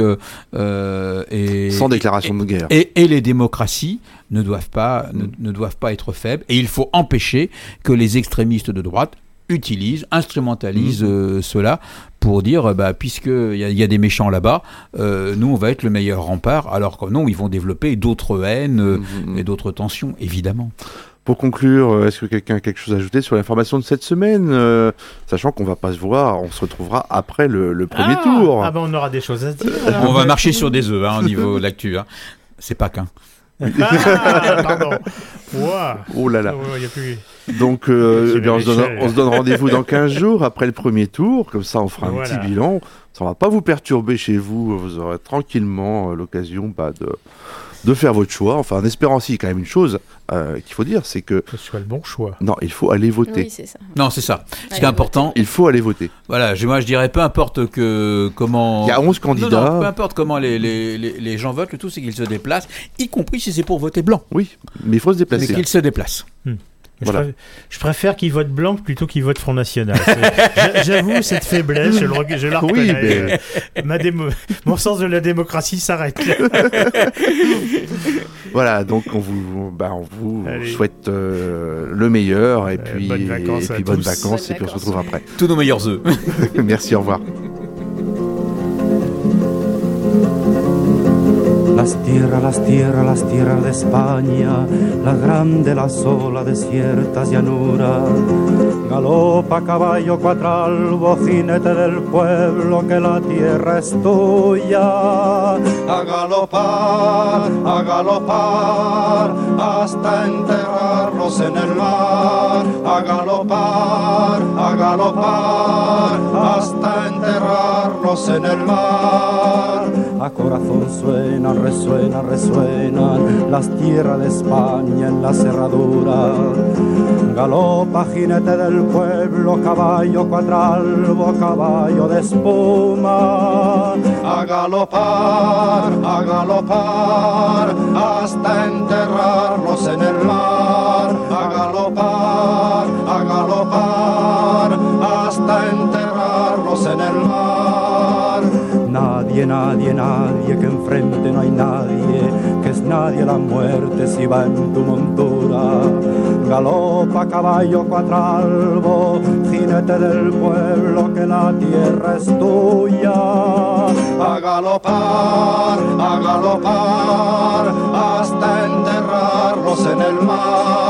sans déclaration de guerre. Et les démocraties ne doivent pas être faibles, et il faut empêcher que les extrémistes de droite instrumentalise cela pour dire, puisqu'il y a des méchants là-bas, nous on va être le meilleur rempart, alors que non, ils vont développer d'autres haines et d'autres tensions, évidemment. Pour conclure, est-ce que quelqu'un a quelque chose à ajouter sur l'information de cette semaine, sachant qu'on va pas se voir, on se retrouvera après le premier tour. Ah ben on aura des choses à se dire. On va marcher sur des œufs au niveau de l'actu. C'est pas qu'un. Pardon. Wow. Oh là là. Y a plus... Donc, on se donne rendez-vous dans 15 jours après le premier tour. Comme ça, on fera un petit bilan. Ça ne va pas vous perturber chez vous. Vous aurez tranquillement l'occasion de faire votre choix. Enfin, en espérant aussi, quand même, une chose qu'il faut dire, c'est que ce soit le bon choix. Non, il faut aller voter. Oui, c'est ça. Non, c'est ça. Ce qui est important, il faut aller voter. Voilà, moi je dirais peu importe comment. Il y a 11 candidats. Non, peu importe comment les gens votent, le tout c'est qu'ils se déplacent, y compris si c'est pour voter blanc. Oui, mais il faut se déplacer. Mais qu'ils se déplacent. Voilà. Je préfère qu'ils votent blanc plutôt qu'ils votent Front National. J'avoue, cette faiblesse, je la reconnais. Oui, mon sens de la démocratie s'arrête. Voilà, donc on vous souhaite le meilleur et puis bonnes vacances et puis on se retrouve après. Tous nos meilleurs œufs. Merci, au revoir. Las tierras de España, la grande, la sola, desiertas llanuras. Galopa caballo cuatralbo, jinete del pueblo, que la tierra es tuya. A galopar, hasta enterrarlos en el mar. A galopar, hasta enterrarlos en el mar. A corazón resuenan las tierras de España en la cerradura. Galopa jinete del pueblo, caballo cuatralbo, caballo de espuma. A galopar, hasta enterrarlos en el mar. A galopar, hasta enterrarlos en el mar. Nadie, que enfrente no hay nadie, que es nadie la muerte si va en tu montura. Galopa caballo cuatralbo, jinete del pueblo, que la tierra es tuya. A galopar, hasta enterrarlos en el mar.